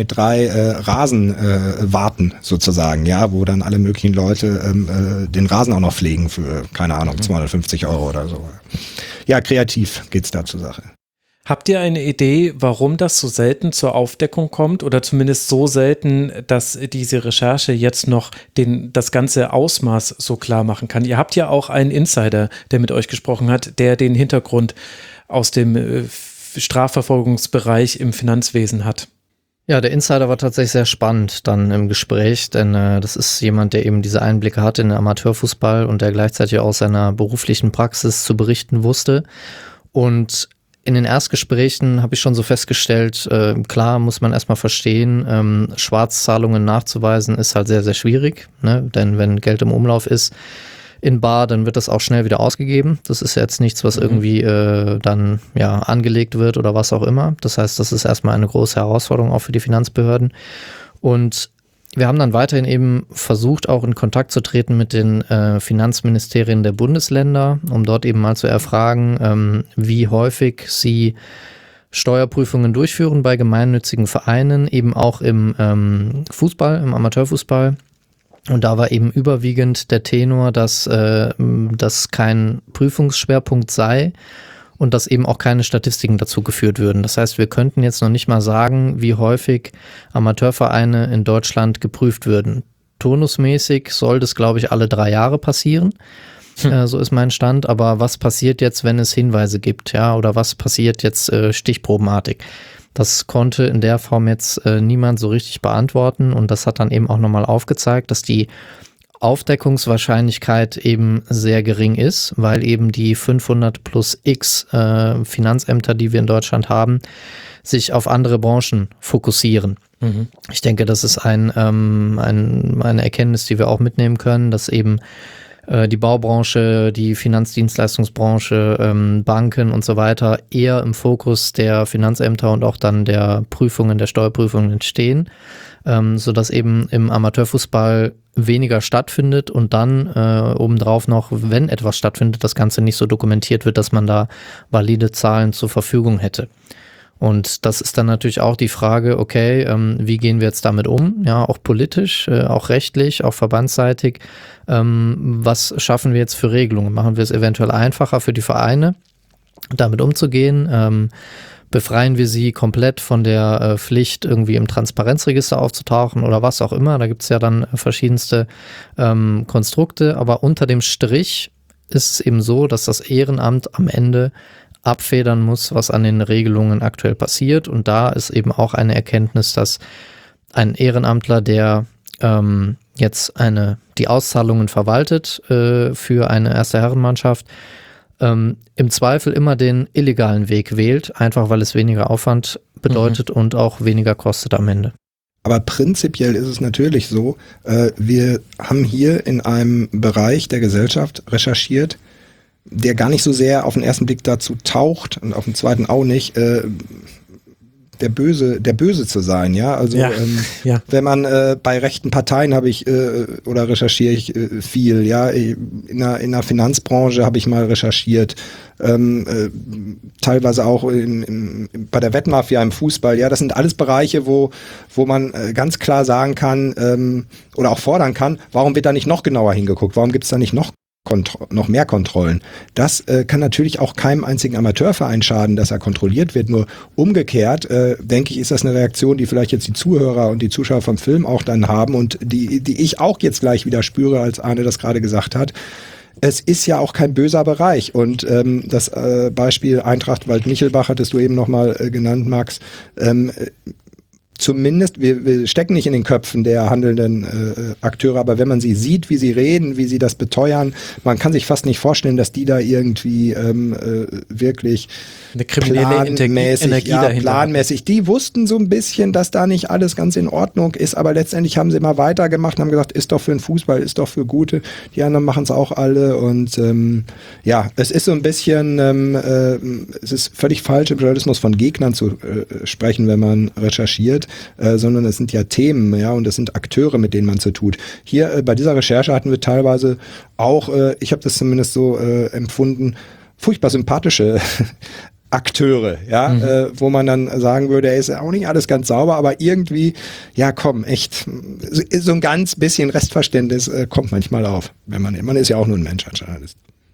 Rasenwarten sozusagen, ja, wo dann alle möglichen Leute den Rasen auch noch pflegen für, keine Ahnung, 250 € oder so. Ja, kreativ geht's da zur Sache. Habt ihr eine Idee, warum das so selten zur Aufdeckung kommt oder zumindest so selten, dass diese Recherche jetzt noch das ganze Ausmaß so klar machen kann? Ihr habt ja auch einen Insider, der mit euch gesprochen hat, der den Hintergrund aus dem Strafverfolgungsbereich im Finanzwesen hat. Ja, der Insider war tatsächlich sehr spannend dann im Gespräch, denn das ist jemand, der eben diese Einblicke hat in den Amateurfußball und der gleichzeitig aus seiner beruflichen Praxis zu berichten wusste. Und in den Erstgesprächen habe ich schon so festgestellt, klar muss man erstmal verstehen, Schwarzzahlungen nachzuweisen ist halt sehr, sehr schwierig, ne? Denn wenn Geld im Umlauf ist in bar, dann wird das auch schnell wieder ausgegeben. Das ist jetzt nichts, was irgendwie dann angelegt wird oder was auch immer. Das heißt, das ist erstmal eine große Herausforderung auch für die Finanzbehörden. Und wir haben dann weiterhin eben versucht, auch in Kontakt zu treten mit den Finanzministerien der Bundesländer, um dort eben mal zu erfragen, wie häufig sie Steuerprüfungen durchführen bei gemeinnützigen Vereinen, eben auch im Fußball, im Amateurfußball. Und da war eben überwiegend der Tenor, dass das kein Prüfungsschwerpunkt sei und dass eben auch keine Statistiken dazu geführt würden. Das heißt, wir könnten jetzt noch nicht mal sagen, wie häufig Amateurvereine in Deutschland geprüft würden. Turnusmäßig soll das, glaube ich, alle 3 Jahre passieren. So ist mein Stand. Aber was passiert jetzt, wenn es Hinweise gibt? Ja, oder was passiert jetzt stichprobenartig? Das konnte in der Form jetzt niemand so richtig beantworten. Und das hat dann eben auch nochmal aufgezeigt, dass die Aufdeckungswahrscheinlichkeit eben sehr gering ist, weil eben die 500 plus x Finanzämter, die wir in Deutschland haben, sich auf andere Branchen fokussieren. Mhm. Ich denke, das ist eine Erkenntnis, die wir auch mitnehmen können, dass eben die Baubranche, die Finanzdienstleistungsbranche, Banken und so weiter eher im Fokus der Finanzämter und auch dann der Prüfungen, der Steuerprüfungen stehen, sodass eben im Amateurfußball weniger stattfindet und dann obendrauf noch, wenn etwas stattfindet, das Ganze nicht so dokumentiert wird, dass man da valide Zahlen zur Verfügung hätte. Und das ist dann natürlich auch die Frage, okay, wie gehen wir jetzt damit um? Ja, auch politisch, auch rechtlich, auch verbandsseitig. Was schaffen wir jetzt für Regelungen? Machen wir es eventuell einfacher für die Vereine, damit umzugehen? Befreien wir sie komplett von der Pflicht, irgendwie im Transparenzregister aufzutauchen oder was auch immer? Da gibt es ja dann verschiedenste Konstrukte. Aber unter dem Strich ist es eben so, dass das Ehrenamt am Ende abfedern muss, was an den Regelungen aktuell passiert. Und da ist eben auch eine Erkenntnis, dass ein Ehrenamtler, der jetzt die Auszahlungen verwaltet für eine erste Herrenmannschaft, im Zweifel immer den illegalen Weg wählt, einfach weil es weniger Aufwand bedeutet und auch weniger kostet am Ende. Aber prinzipiell ist es natürlich so, wir haben hier in einem Bereich der Gesellschaft recherchiert, der gar nicht so sehr auf den ersten Blick dazu taucht und auf den zweiten auch nicht, der Böse zu sein, ja. Also wenn man bei rechten Parteien recherchiere ich viel, ja. In der Finanzbranche habe ich mal recherchiert, teilweise auch bei der Wettmafia im Fußball, ja. Das sind alles Bereiche, wo man ganz klar sagen kann oder auch fordern kann, warum wird da nicht noch genauer hingeguckt? Warum gibt es da nicht noch noch mehr Kontrollen. Das kann natürlich auch keinem einzigen Amateurverein schaden, dass er kontrolliert wird. Nur umgekehrt, denke ich, ist das eine Reaktion, die vielleicht jetzt die Zuhörer und die Zuschauer vom Film auch dann haben und die ich auch jetzt gleich wieder spüre, als Arne das gerade gesagt hat. Es ist ja auch kein böser Bereich und das Beispiel Eintracht Waldmichelbach hattest du eben nochmal genannt, Max. Zumindest, wir stecken nicht in den Köpfen der handelnden Akteure, aber wenn man sie sieht, wie sie reden, wie sie das beteuern, man kann sich fast nicht vorstellen, dass die da irgendwie wirklich eine kriminelle Energie dahinter. Planmäßig. Die wussten so ein bisschen, dass da nicht alles ganz in Ordnung ist, aber letztendlich haben sie immer weitergemacht und haben gesagt, ist doch für den Fußball, ist doch für Gute. Die anderen machen es auch alle und es ist so ein bisschen, es ist völlig falsch, im Journalismus von Gegnern zu sprechen, wenn man recherchiert, sondern es sind ja Themen, ja, und es sind Akteure, mit denen man zu tut. Hier bei dieser Recherche hatten wir teilweise auch, ich habe das zumindest so empfunden, furchtbar sympathische Akteure, ja, wo man dann sagen würde, ist auch nicht alles ganz sauber, aber irgendwie, ja komm, echt, so ein ganz bisschen Restverständnis kommt manchmal auf, wenn man ist ja auch nur ein Mensch als Journalist.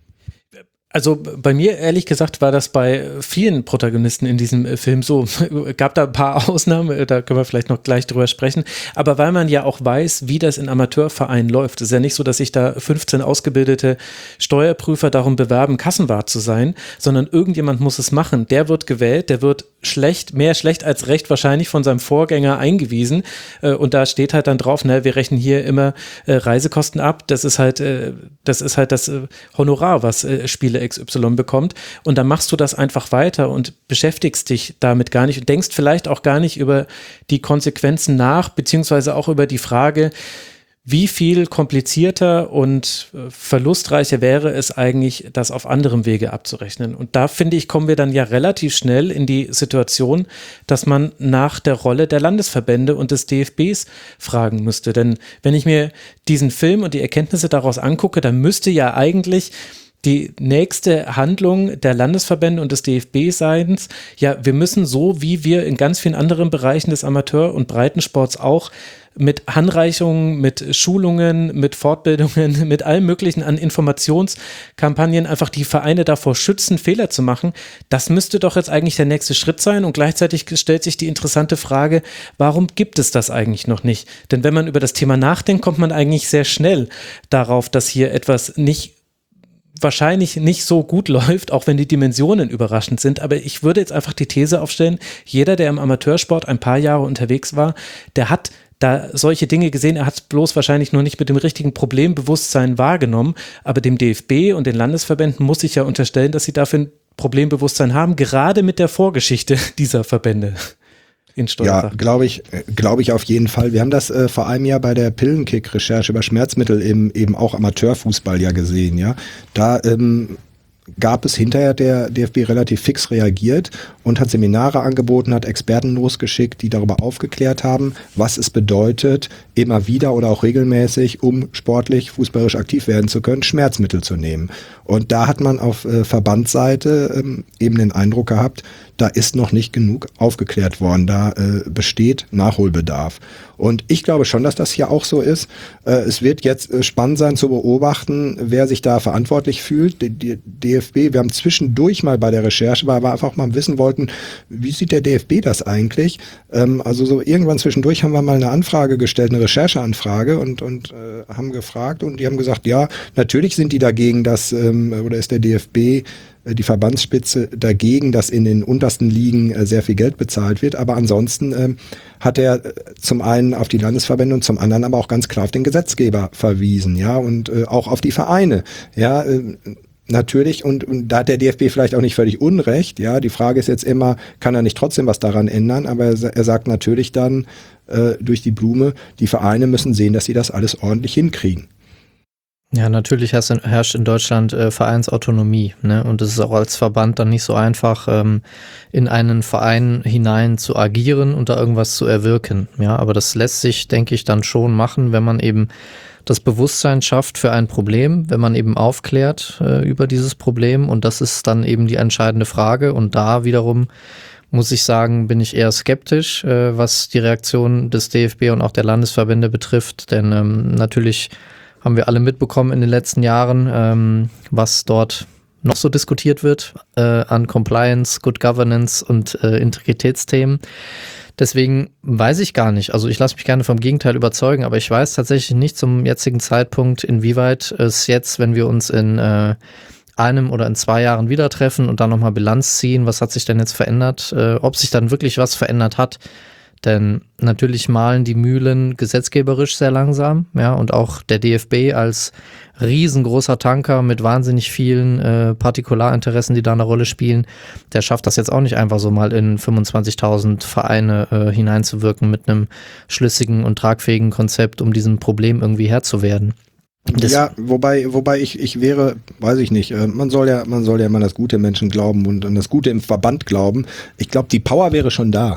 Also bei mir, ehrlich gesagt, war das bei vielen Protagonisten in diesem Film so. Gab da ein paar Ausnahmen, da können wir vielleicht noch gleich drüber sprechen. Aber weil man ja auch weiß, wie das in Amateurvereinen läuft. Es ist ja nicht so, dass sich da 15 ausgebildete Steuerprüfer darum bewerben, Kassenwart zu sein, sondern irgendjemand muss es machen. Der wird gewählt, der wird mehr schlecht als recht wahrscheinlich von seinem Vorgänger eingewiesen. Und da steht halt dann drauf, wir rechnen hier immer Reisekosten ab. Das ist halt das Honorar, was Spiele XY bekommt und dann machst du das einfach weiter und beschäftigst dich damit gar nicht und denkst vielleicht auch gar nicht über die Konsequenzen nach, beziehungsweise auch über die Frage, wie viel komplizierter und verlustreicher wäre es eigentlich, das auf anderem Wege abzurechnen. Und da, finde ich, kommen wir dann ja relativ schnell in die Situation, dass man nach der Rolle der Landesverbände und des DFBs fragen müsste. Denn wenn ich mir diesen Film und die Erkenntnisse daraus angucke, dann müsste ja eigentlich die nächste Handlung der Landesverbände und des DFB sein, ja, wir müssen so, wie wir in ganz vielen anderen Bereichen des Amateur- und Breitensports auch mit Handreichungen, mit Schulungen, mit Fortbildungen, mit allem Möglichen an Informationskampagnen einfach die Vereine davor schützen, Fehler zu machen. Das müsste doch jetzt eigentlich der nächste Schritt sein und gleichzeitig stellt sich die interessante Frage, warum gibt es das eigentlich noch nicht? Denn wenn man über das Thema nachdenkt, kommt man eigentlich sehr schnell darauf, dass hier etwas wahrscheinlich nicht so gut läuft, auch wenn die Dimensionen überraschend sind, aber ich würde jetzt einfach die These aufstellen, jeder, der im Amateursport ein paar Jahre unterwegs war, der hat da solche Dinge gesehen, er hat es bloß wahrscheinlich nur nicht mit dem richtigen Problembewusstsein wahrgenommen, aber dem DFB und den Landesverbänden muss ich ja unterstellen, dass sie dafür ein Problembewusstsein haben, gerade mit der Vorgeschichte dieser Verbände. Ja, glaube ich auf jeden Fall. Wir haben das vor einem Jahr bei der Pillenkick-Recherche über Schmerzmittel eben auch Amateurfußball ja gesehen, ja. Da gab es hinterher der DFB relativ fix reagiert und hat Seminare angeboten, hat Experten losgeschickt, die darüber aufgeklärt haben, was es bedeutet, immer wieder oder auch regelmäßig, um sportlich, fußballerisch aktiv werden zu können, Schmerzmittel zu nehmen. Und da hat man auf Verbandsseite eben den Eindruck gehabt, da ist noch nicht genug aufgeklärt worden, da besteht Nachholbedarf. Und ich glaube schon, dass das hier auch so ist. Es wird jetzt spannend sein zu beobachten, wer sich da verantwortlich fühlt. Die DFB, wir haben zwischendurch mal bei der Recherche, weil wir einfach mal wissen wollten, wie sieht der DFB das eigentlich? Also so irgendwann zwischendurch haben wir mal eine Anfrage gestellt, eine Rechercheanfrage und haben gefragt und die haben gesagt, ja, natürlich sind die dagegen, dass oder ist der DFB die Verbandsspitze dagegen, dass in den untersten Ligen sehr viel Geld bezahlt wird. Aber ansonsten hat er zum einen auf die Landesverbände und zum anderen aber auch ganz klar auf den Gesetzgeber verwiesen, ja, und auch auf die Vereine, ja. Natürlich, und da hat der DFB vielleicht auch nicht völlig Unrecht, ja, die Frage ist jetzt immer, kann er nicht trotzdem was daran ändern, aber er sagt natürlich dann durch die Blume, die Vereine müssen sehen, dass sie das alles ordentlich hinkriegen. Ja, natürlich herrscht in Deutschland Vereinsautonomie, ne? Und es ist auch als Verband dann nicht so einfach, in einen Verein hinein zu agieren und da irgendwas zu erwirken. Ja, aber das lässt sich, denke ich, dann schon machen, wenn man eben das Bewusstsein schafft für ein Problem, wenn man eben aufklärt über dieses Problem, und das ist dann eben die entscheidende Frage. Und da wiederum muss ich sagen, bin ich eher skeptisch, was die Reaktion des DFB und auch der Landesverbände betrifft, denn natürlich haben wir alle mitbekommen in den letzten Jahren, was dort noch so diskutiert wird an Compliance, Good Governance und Integritätsthemen. Deswegen weiß ich gar nicht, also ich lasse mich gerne vom Gegenteil überzeugen, aber ich weiß tatsächlich nicht zum jetzigen Zeitpunkt, inwieweit es jetzt, wenn wir uns in einem oder in 2 Jahren wieder treffen und dann nochmal Bilanz ziehen, was hat sich denn jetzt verändert, ob sich dann wirklich was verändert hat. Denn natürlich mahlen die Mühlen gesetzgeberisch sehr langsam, ja, und auch der DFB als riesengroßer Tanker mit wahnsinnig vielen Partikularinteressen, die da eine Rolle spielen, der schafft das jetzt auch nicht einfach so mal in 25.000 Vereine hineinzuwirken mit einem schlüssigen und tragfähigen Konzept, um diesem Problem irgendwie Herr zu werden. Ja, wobei ich wäre, weiß ich nicht, man soll ja mal das Gute im Menschen glauben und an das Gute im Verband glauben. Ich glaube, die Power wäre schon da.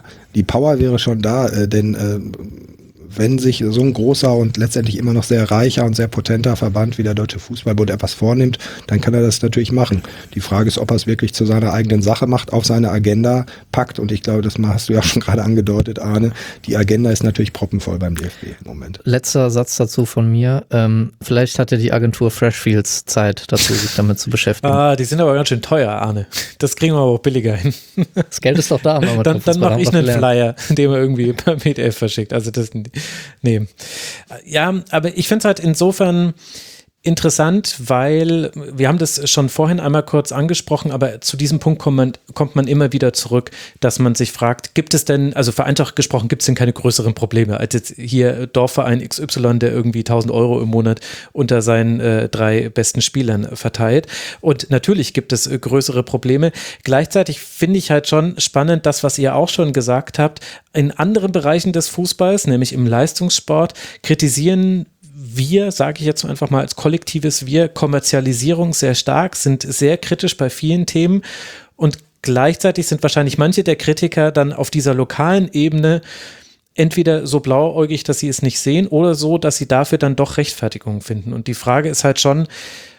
Denn wenn sich so ein großer und letztendlich immer noch sehr reicher und sehr potenter Verband wie der Deutsche Fußballbund etwas vornimmt, dann kann er das natürlich machen. Die Frage ist, ob er es wirklich zu seiner eigenen Sache macht, auf seine Agenda packt. Und ich glaube, das hast du ja schon gerade angedeutet, Arne. Die Agenda ist natürlich proppenvoll beim DFB im Moment. Letzter Satz dazu von mir. Vielleicht hatte die Agentur Freshfields Zeit dazu, sich damit zu beschäftigen. Die sind aber ganz schön teuer, Arne. Das kriegen wir aber auch billiger hin. Das Geld ist doch da. Dann mache ich einen Flyer, den man irgendwie per PDF verschickt. Also das, nee. Ja, aber ich finde es halt insofern interessant, weil wir haben das schon vorhin einmal kurz angesprochen, aber zu diesem Punkt kommt man immer wieder zurück, dass man sich fragt, gibt es denn, also vereinfacht gesprochen, gibt es denn keine größeren Probleme als jetzt hier Dorfverein XY, der irgendwie 1.000 Euro im Monat unter seinen 3 besten Spielern verteilt? Und natürlich gibt es größere Probleme. Gleichzeitig finde ich halt schon spannend, das, was ihr auch schon gesagt habt, in anderen Bereichen des Fußballs, nämlich im Leistungssport, kritisieren wir, sage ich jetzt einfach mal als kollektives Wir, Kommerzialisierung sehr stark, sind sehr kritisch bei vielen Themen und gleichzeitig sind wahrscheinlich manche der Kritiker dann auf dieser lokalen Ebene entweder so blauäugig, dass sie es nicht sehen oder so, dass sie dafür dann doch Rechtfertigung finden. Und die Frage ist halt schon,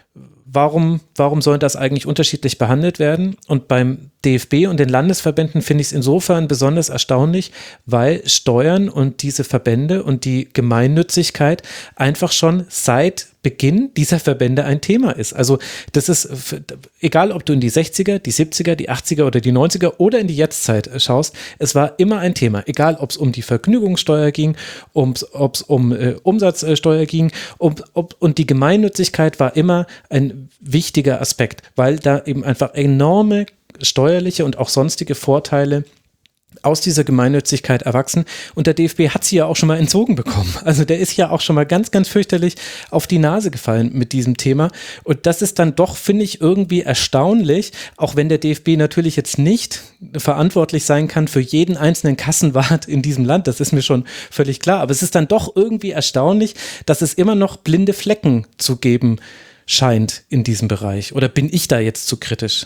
warum soll das eigentlich unterschiedlich behandelt werden? Und beim DFB und den Landesverbänden finde ich es insofern besonders erstaunlich, weil Steuern und diese Verbände und die Gemeinnützigkeit einfach schon seit Beginn dieser Verbände ein Thema ist. Also das ist, egal ob du in die 60er, die 70er, die 80er oder die 90er oder in die Jetztzeit schaust, es war immer ein Thema. Egal ob es um die Vergnügungssteuer ging, ob es um Umsatzsteuer ging und die Gemeinnützigkeit war immer ein wichtiger Aspekt, weil da eben einfach enorme steuerliche und auch sonstige Vorteile aus dieser Gemeinnützigkeit erwachsen und der DFB hat sie ja auch schon mal entzogen bekommen. Also der ist ja auch schon mal ganz, ganz fürchterlich auf die Nase gefallen mit diesem Thema und das ist dann doch, finde ich, irgendwie erstaunlich, auch wenn der DFB natürlich jetzt nicht verantwortlich sein kann für jeden einzelnen Kassenwart in diesem Land, das ist mir schon völlig klar, aber es ist dann doch irgendwie erstaunlich, dass es immer noch blinde Flecken zu geben scheint in diesem Bereich. Oder bin ich da jetzt zu kritisch?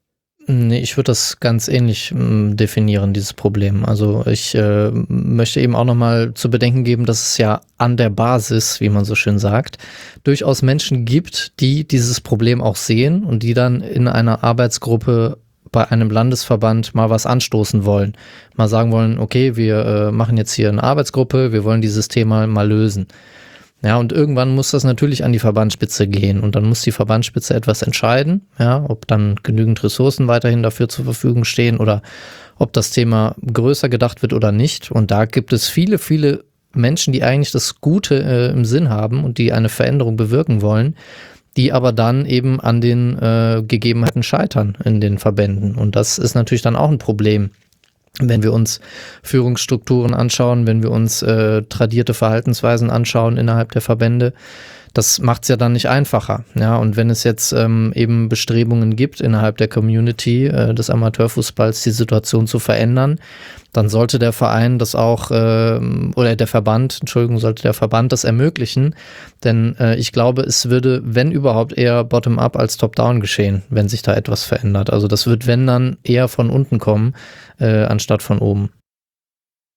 Nee, ich würde das ganz ähnlich definieren, dieses Problem. Also ich möchte eben auch nochmal zu bedenken geben, dass es ja an der Basis, wie man so schön sagt, durchaus Menschen gibt, die dieses Problem auch sehen und die dann in einer Arbeitsgruppe bei einem Landesverband mal was anstoßen wollen. Mal sagen wollen, okay, wir machen jetzt hier eine Arbeitsgruppe, wir wollen dieses Thema mal lösen. Ja, und irgendwann muss das natürlich an die Verbandsspitze gehen und dann muss die Verbandsspitze etwas entscheiden, ja, ob dann genügend Ressourcen weiterhin dafür zur Verfügung stehen oder ob das Thema größer gedacht wird oder nicht. Und da gibt es viele, viele Menschen, die eigentlich das Gute im Sinn haben und die eine Veränderung bewirken wollen, die aber dann eben an den Gegebenheiten scheitern in den Verbänden. Und das ist natürlich dann auch ein Problem. Wenn wir uns Führungsstrukturen anschauen, wenn wir uns tradierte Verhaltensweisen anschauen innerhalb der Verbände, das macht es ja dann nicht einfacher. Ja, und wenn es jetzt eben Bestrebungen gibt innerhalb der Community des Amateurfußballs, die Situation zu verändern, dann sollte der Verein das auch, oder der Verband, sollte der Verband das ermöglichen. Denn ich glaube, es würde, wenn überhaupt, eher bottom-up als top-down geschehen, wenn sich da etwas verändert. Also das wird, wenn dann, eher von unten kommen, anstatt von oben.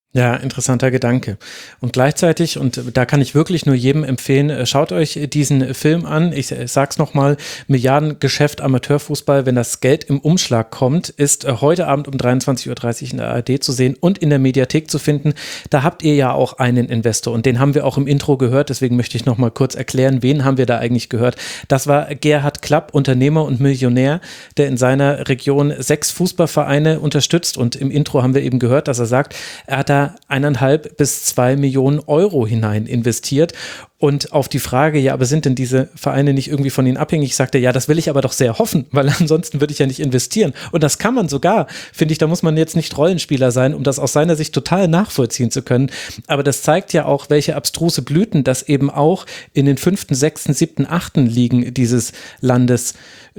Ja, interessanter Gedanke. Und gleichzeitig, und da kann ich wirklich nur jedem empfehlen, schaut euch diesen Film an. Ich sag's nochmal, Milliardengeschäft Amateurfußball, wenn das Geld im Umschlag kommt, ist heute Abend um 23:30 Uhr in der ARD zu sehen und in der Mediathek zu finden. Da habt ihr ja auch einen Investor und den haben wir auch im Intro gehört. Deswegen möchte ich nochmal kurz erklären, wen haben wir da eigentlich gehört. Das war Gerhard Klapp, Unternehmer und Millionär, der in seiner Region 6 Fußballvereine unterstützt, und im Intro haben wir eben gehört, dass er sagt, er hat da 1,5 bis 2 Millionen Euro hinein investiert. Und auf die Frage, ja, aber sind denn diese Vereine nicht irgendwie von ihnen abhängig, sagte er, ja, das will ich aber doch sehr hoffen, weil ansonsten würde ich ja nicht investieren. Und das kann man sogar, finde ich, da muss man jetzt nicht Rollenspieler sein, um das aus seiner Sicht total nachvollziehen zu können. Aber das zeigt ja auch, welche abstruse Blüten das eben auch in den 5., 6., 7., 8. Ligen dieses Landes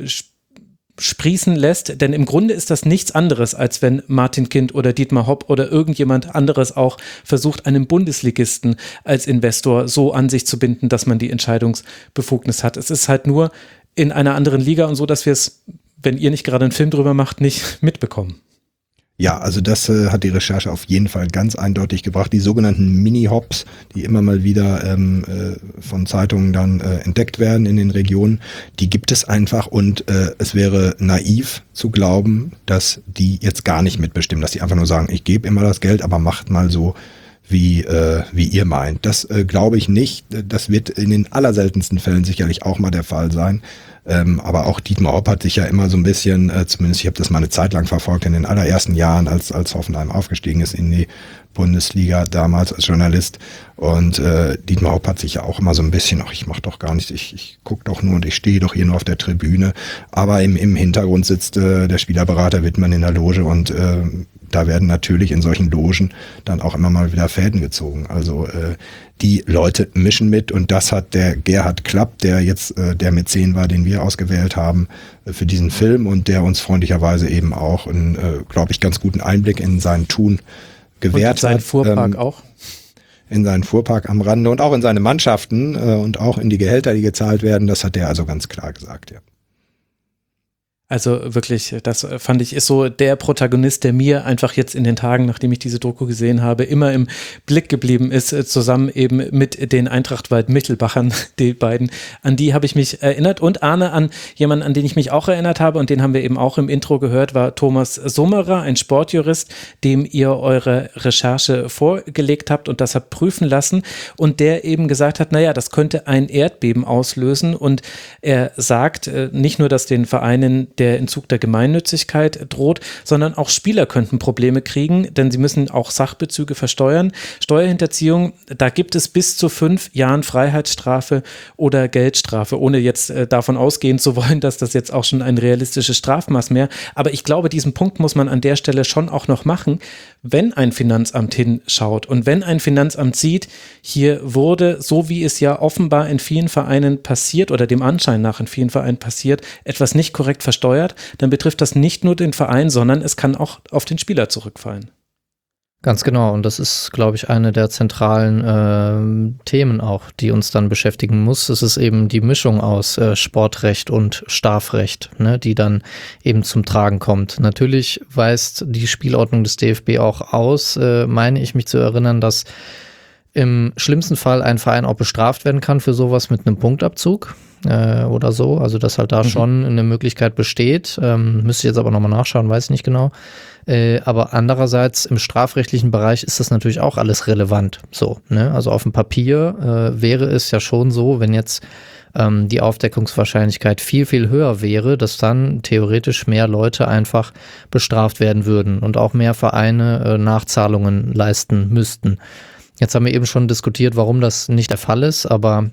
sprießen lässt, denn im Grunde ist das nichts anderes, als wenn Martin Kind oder Dietmar Hopp oder irgendjemand anderes auch versucht, einen Bundesligisten als Investor so an sich zu binden, dass man die Entscheidungsbefugnis hat. Es ist halt nur in einer anderen Liga und so, dass wir es, wenn ihr nicht gerade einen Film drüber macht, nicht mitbekommen. Ja, also das hat die Recherche auf jeden Fall ganz eindeutig gebracht. Die sogenannten Mini-Hops, die immer mal wieder von Zeitungen dann entdeckt werden in den Regionen, die gibt es einfach, und es wäre naiv zu glauben, dass die jetzt gar nicht mitbestimmen, dass die einfach nur sagen, ich gebe immer das Geld, aber macht mal so, wie ihr meint. Das glaube ich nicht. Das wird in den allerseltensten Fällen sicherlich auch mal der Fall sein. Aber auch Dietmar Hopp hat sich ja immer so ein bisschen, zumindest ich habe das mal eine Zeit lang verfolgt, in den allerersten Jahren, als Hoffenheim aufgestiegen ist in die Bundesliga, damals als Journalist. Und Dietmar Hopp hat sich ja auch immer so ein bisschen, ach, ich mache doch gar nichts, ich gucke doch nur und ich stehe doch hier nur auf der Tribüne. Aber im Hintergrund sitzt der Spielerberater Wittmann in der Loge, und da werden natürlich in solchen Logen dann auch immer mal wieder Fäden gezogen. Also die Leute mischen mit, und das hat der Gerhard Klapp, der jetzt der Mäzen war, den wir ausgewählt haben für diesen Film, und der uns freundlicherweise eben auch einen, glaube ich, ganz guten Einblick in sein Tun gewährt hat. Und seinen Fuhrpark auch? In seinen Fuhrpark am Rande und auch in seine Mannschaften und auch in die Gehälter, die gezahlt werden. Das hat er also ganz klar gesagt, ja. Also wirklich, das fand ich, ist so der Protagonist, der mir einfach jetzt in den Tagen, nachdem ich diese Doku gesehen habe, immer im Blick geblieben ist, zusammen eben mit den Eintracht-Wald-Mittelbachern, die beiden. An die habe ich mich erinnert, und Arne, an jemanden, an den ich mich auch erinnert habe, und den haben wir eben auch im Intro gehört, war Thomas Summerer, ein Sportjurist, dem ihr eure Recherche vorgelegt habt und das habt prüfen lassen, und der eben gesagt hat, naja, das könnte ein Erdbeben auslösen, und er sagt nicht nur, dass den Vereinen der Entzug der Gemeinnützigkeit droht, sondern auch Spieler könnten Probleme kriegen, denn sie müssen auch Sachbezüge versteuern. Steuerhinterziehung, da gibt es bis zu 5 Jahren Freiheitsstrafe oder Geldstrafe, ohne jetzt davon ausgehen zu wollen, dass das jetzt auch schon ein realistisches Strafmaß mehr. Aber ich glaube, diesen Punkt muss man an der Stelle schon auch noch machen, wenn ein Finanzamt hinschaut und wenn ein Finanzamt sieht, hier wurde, so wie es ja offenbar in vielen Vereinen passiert oder dem Anschein nach in vielen Vereinen passiert, etwas nicht korrekt versteuert, dann betrifft das nicht nur den Verein, sondern es kann auch auf den Spieler zurückfallen. Ganz genau, und das ist, glaube ich, eine der zentralen Themen auch, die uns dann beschäftigen muss. Es ist eben die Mischung aus Sportrecht und Strafrecht, ne, die dann eben zum Tragen kommt. Natürlich weist die Spielordnung des DFB auch aus, meine ich mich zu erinnern, dass im schlimmsten Fall ein Verein auch bestraft werden kann für sowas mit einem Punktabzug oder so, also dass halt da schon eine Möglichkeit besteht, müsste ich jetzt aber nochmal nachschauen, weiß ich nicht genau, aber andererseits im strafrechtlichen Bereich ist das natürlich auch alles relevant, so, ne? Also auf dem Papier wäre es ja schon so, wenn jetzt die Aufdeckungswahrscheinlichkeit viel, viel höher wäre, dass dann theoretisch mehr Leute einfach bestraft werden würden und auch mehr Vereine Nachzahlungen leisten müssten. Jetzt haben wir eben schon diskutiert, warum das nicht der Fall ist, aber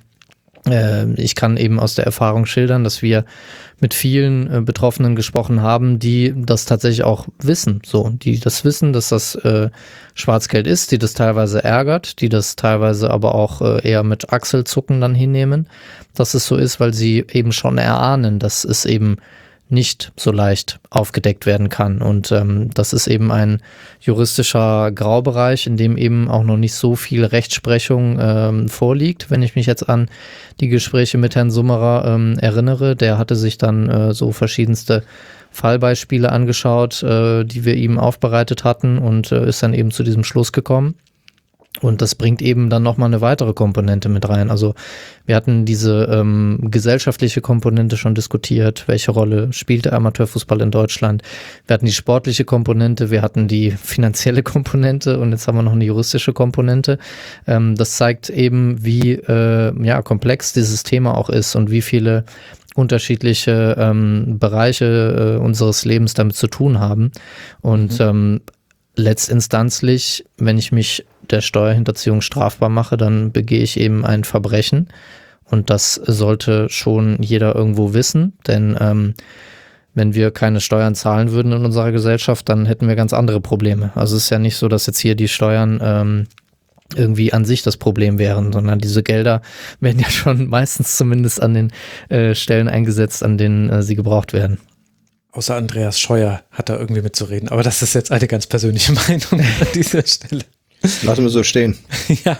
ich kann eben aus der Erfahrung schildern, dass wir mit vielen Betroffenen gesprochen haben, die das tatsächlich auch wissen, so, die das wissen, dass das Schwarzgeld ist, die das teilweise ärgert, die das teilweise aber auch eher mit Achselzucken dann hinnehmen, dass es so ist, weil sie eben schon erahnen, dass es eben nicht so leicht aufgedeckt werden kann. Und das ist eben ein juristischer Graubereich, in dem eben auch noch nicht so viel Rechtsprechung vorliegt. Wenn ich mich jetzt an die Gespräche mit Herrn Summerer erinnere, der hatte sich dann so verschiedenste Fallbeispiele angeschaut, die wir ihm aufbereitet hatten und ist dann eben zu diesem Schluss gekommen. Und das bringt eben dann nochmal eine weitere Komponente mit rein. Also wir hatten diese gesellschaftliche Komponente schon diskutiert. Welche Rolle spielt der Amateurfußball in Deutschland? Wir hatten die sportliche Komponente, wir hatten die finanzielle Komponente und jetzt haben wir noch eine juristische Komponente. Das zeigt eben, wie komplex dieses Thema auch ist und wie viele unterschiedliche Bereiche unseres Lebens damit zu tun haben. Und letztinstanzlich, wenn ich mich der Steuerhinterziehung strafbar mache, dann begehe ich eben ein Verbrechen. Und das sollte schon jeder irgendwo wissen, denn wenn wir keine Steuern zahlen würden in unserer Gesellschaft, dann hätten wir ganz andere Probleme. Also es ist ja nicht so, dass jetzt hier die Steuern irgendwie an sich das Problem wären, sondern diese Gelder werden ja schon meistens zumindest an den Stellen eingesetzt, an denen sie gebraucht werden. Außer Andreas Scheuer hat da irgendwie mitzureden. Aber das ist jetzt eine ganz persönliche Meinung an dieser Stelle. Lassen wir so stehen. Ja.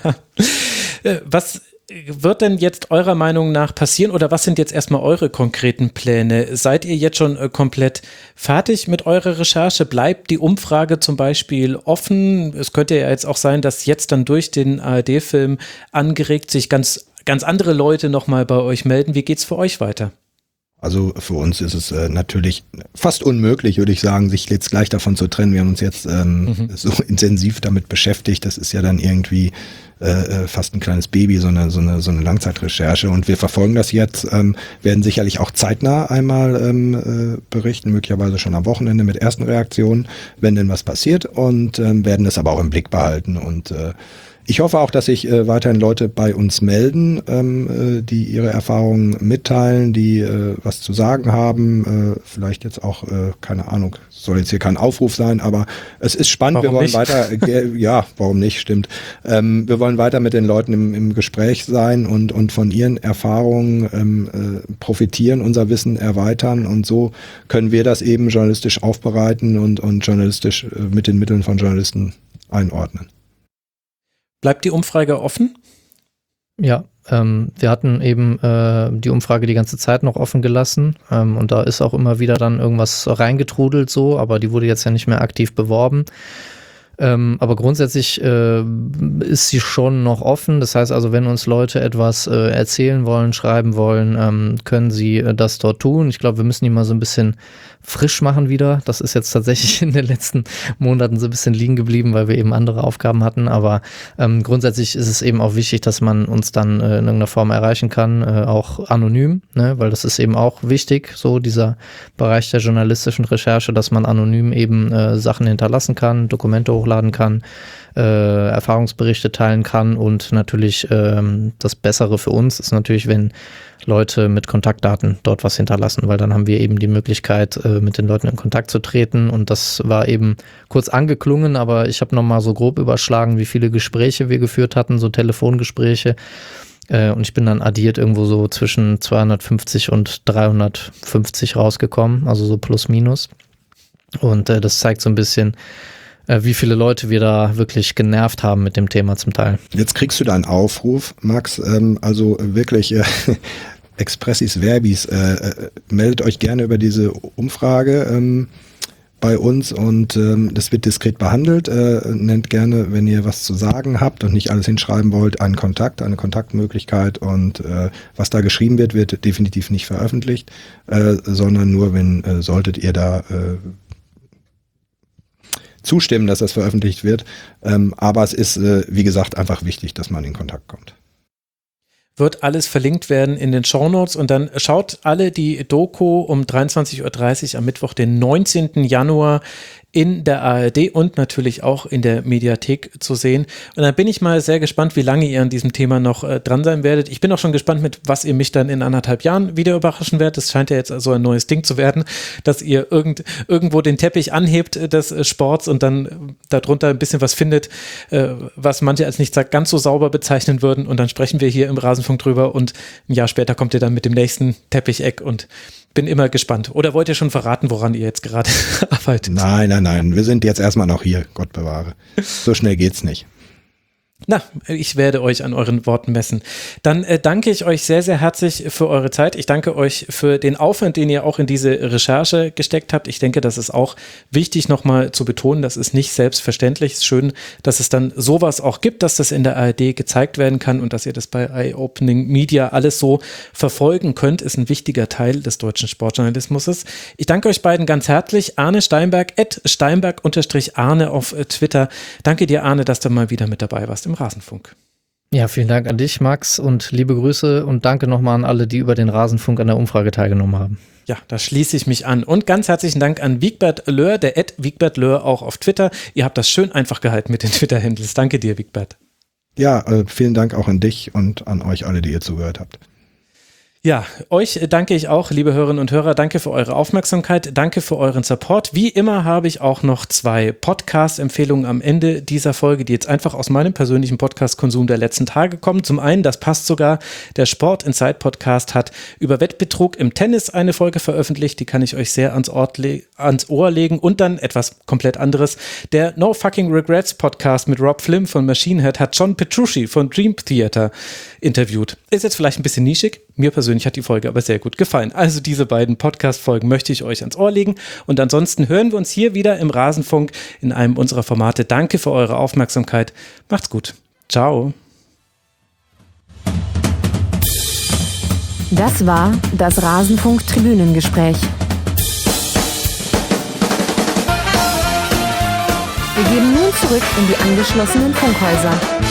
Was wird denn jetzt eurer Meinung nach passieren oder was sind jetzt erstmal eure konkreten Pläne? Seid ihr jetzt schon komplett fertig mit eurer Recherche? Bleibt die Umfrage zum Beispiel offen? Es könnte ja jetzt auch sein, dass jetzt dann durch den ARD-Film angeregt sich ganz andere Leute nochmal bei euch melden. Wie geht's für euch weiter? Also für uns ist es natürlich fast unmöglich, würde ich sagen, sich jetzt gleich davon zu trennen. Wir haben uns jetzt so intensiv damit beschäftigt. Das ist ja dann irgendwie fast ein kleines Baby, so eine Langzeitrecherche. Und wir verfolgen das jetzt, werden sicherlich auch zeitnah einmal berichten, möglicherweise schon am Wochenende mit ersten Reaktionen, wenn denn was passiert und werden es aber auch im Blick behalten. Und ich hoffe auch, dass sich weiterhin Leute bei uns melden, die ihre Erfahrungen mitteilen, die was zu sagen haben. Vielleicht jetzt auch, keine Ahnung, soll jetzt hier kein Aufruf sein, aber es ist spannend. Warum wir wollen nicht? weiter, ja, warum nicht, stimmt. Wir wollen weiter mit den Leuten im Gespräch sein und von ihren Erfahrungen profitieren, unser Wissen erweitern und so können wir das eben journalistisch aufbereiten und journalistisch mit den Mitteln von Journalisten einordnen. Bleibt die Umfrage offen? Ja, wir hatten eben die Umfrage die ganze Zeit noch offen gelassen und da ist auch immer wieder dann irgendwas reingetrudelt so, aber die wurde jetzt ja nicht mehr aktiv beworben. Aber grundsätzlich ist sie schon noch offen. Das heißt also, wenn uns Leute etwas erzählen wollen, schreiben wollen, können sie das dort tun. Ich glaube, wir müssen die mal so ein bisschen frisch machen wieder. Das ist jetzt tatsächlich in den letzten Monaten so ein bisschen liegen geblieben, weil wir eben andere Aufgaben hatten. Aber grundsätzlich ist es eben auch wichtig, dass man uns dann in irgendeiner Form erreichen kann, auch anonym, ne? Weil das ist eben auch wichtig, so dieser Bereich der journalistischen Recherche, dass man anonym eben Sachen hinterlassen kann, Dokumente hochladen kann, Erfahrungsberichte teilen kann und natürlich das Bessere für uns ist natürlich, wenn Leute mit Kontaktdaten dort was hinterlassen, weil dann haben wir eben die Möglichkeit, mit den Leuten in Kontakt zu treten und das war eben kurz angeklungen, aber ich habe nochmal so grob überschlagen, wie viele Gespräche wir geführt hatten, so Telefongespräche und ich bin dann addiert irgendwo so zwischen 250 und 350 rausgekommen, also so plus minus und das zeigt so ein bisschen, wie viele Leute wir da wirklich genervt haben mit dem Thema zum Teil. Jetzt kriegst du da einen Aufruf, Max, also wirklich expressis verbis, meldet euch gerne über diese Umfrage bei uns und das wird diskret behandelt. Nennt gerne, wenn ihr was zu sagen habt und nicht alles hinschreiben wollt, einen Kontakt, eine Kontaktmöglichkeit und was da geschrieben wird, wird definitiv nicht veröffentlicht, sondern nur, wenn solltet ihr da zustimmen, dass das veröffentlicht wird. Aber es ist, wie gesagt, einfach wichtig, dass man in Kontakt kommt. Wird alles verlinkt werden in den Shownotes und dann schaut alle die Doku um 23:30 Uhr am Mittwoch, den 19. Januar in der ARD und natürlich auch in der Mediathek zu sehen. Und dann bin ich mal sehr gespannt, wie lange ihr an diesem Thema noch dran sein werdet. Ich bin auch schon gespannt, mit was ihr mich dann in 1,5 Jahren wieder überraschen werdet. Das scheint ja jetzt so ein neues Ding zu werden, dass ihr irgendwo den Teppich anhebt des Sports und dann darunter ein bisschen was findet, was manche als nicht ganz so sauber bezeichnen würden. Und dann sprechen wir hier im Rasenfunk drüber und ein Jahr später kommt ihr dann mit dem nächsten Teppicheck und bin immer gespannt. Oder wollt ihr schon verraten, woran ihr jetzt gerade arbeitet? Nein. Wir sind jetzt erstmal noch hier, Gott bewahre. So schnell geht's nicht. Na, ich werde euch an euren Worten messen. Dann danke ich euch sehr, sehr herzlich für eure Zeit. Ich danke euch für den Aufwand, den ihr auch in diese Recherche gesteckt habt. Ich denke, das ist auch wichtig nochmal zu betonen. Das ist nicht selbstverständlich. Es ist schön, dass es dann sowas auch gibt, dass das in der ARD gezeigt werden kann und dass ihr das bei Eye-Opening Media alles so verfolgen könnt, ist ein wichtiger Teil des deutschen Sportjournalismus. Ich danke euch beiden ganz herzlich. Arne Steinberg, @Steinberg_Arne auf Twitter. Danke dir, Arne, dass du mal wieder mit dabei warst im Rasenfunk. Ja, vielen Dank an dich, Max, und liebe Grüße und danke nochmal an alle, die über den Rasenfunk an der Umfrage teilgenommen haben. Ja, da schließe ich mich an. Und ganz herzlichen Dank an Wigbert Löhr, der @Wigbert Löhr auch auf Twitter. Ihr habt das schön einfach gehalten mit den Twitter-Handles. Danke dir, Wigbert. Ja, vielen Dank auch an dich und an euch alle, die ihr zugehört habt. Ja, euch danke ich auch, liebe Hörerinnen und Hörer. Danke für eure Aufmerksamkeit. Danke für euren Support. Wie immer habe ich auch noch 2 Podcast-Empfehlungen am Ende dieser Folge, die jetzt einfach aus meinem persönlichen Podcast-Konsum der letzten Tage kommen. Zum einen, das passt sogar, der Sport Inside Podcast hat über Wettbetrug im Tennis eine Folge veröffentlicht. Die kann ich euch sehr ans Ohr legen. Und dann etwas komplett anderes. Der No Fucking Regrets Podcast mit Rob Flynn von Machine Head hat John Petrucci von Dream Theater interviewt. Ist jetzt vielleicht ein bisschen nischig. Mir persönlich hat die Folge aber sehr gut gefallen. Also diese beiden Podcast-Folgen möchte ich euch ans Ohr legen. Und ansonsten hören wir uns hier wieder im Rasenfunk in einem unserer Formate. Danke für eure Aufmerksamkeit. Macht's gut. Ciao. Das war das Rasenfunk-Tribünengespräch. Wir gehen nun zurück in die angeschlossenen Funkhäuser.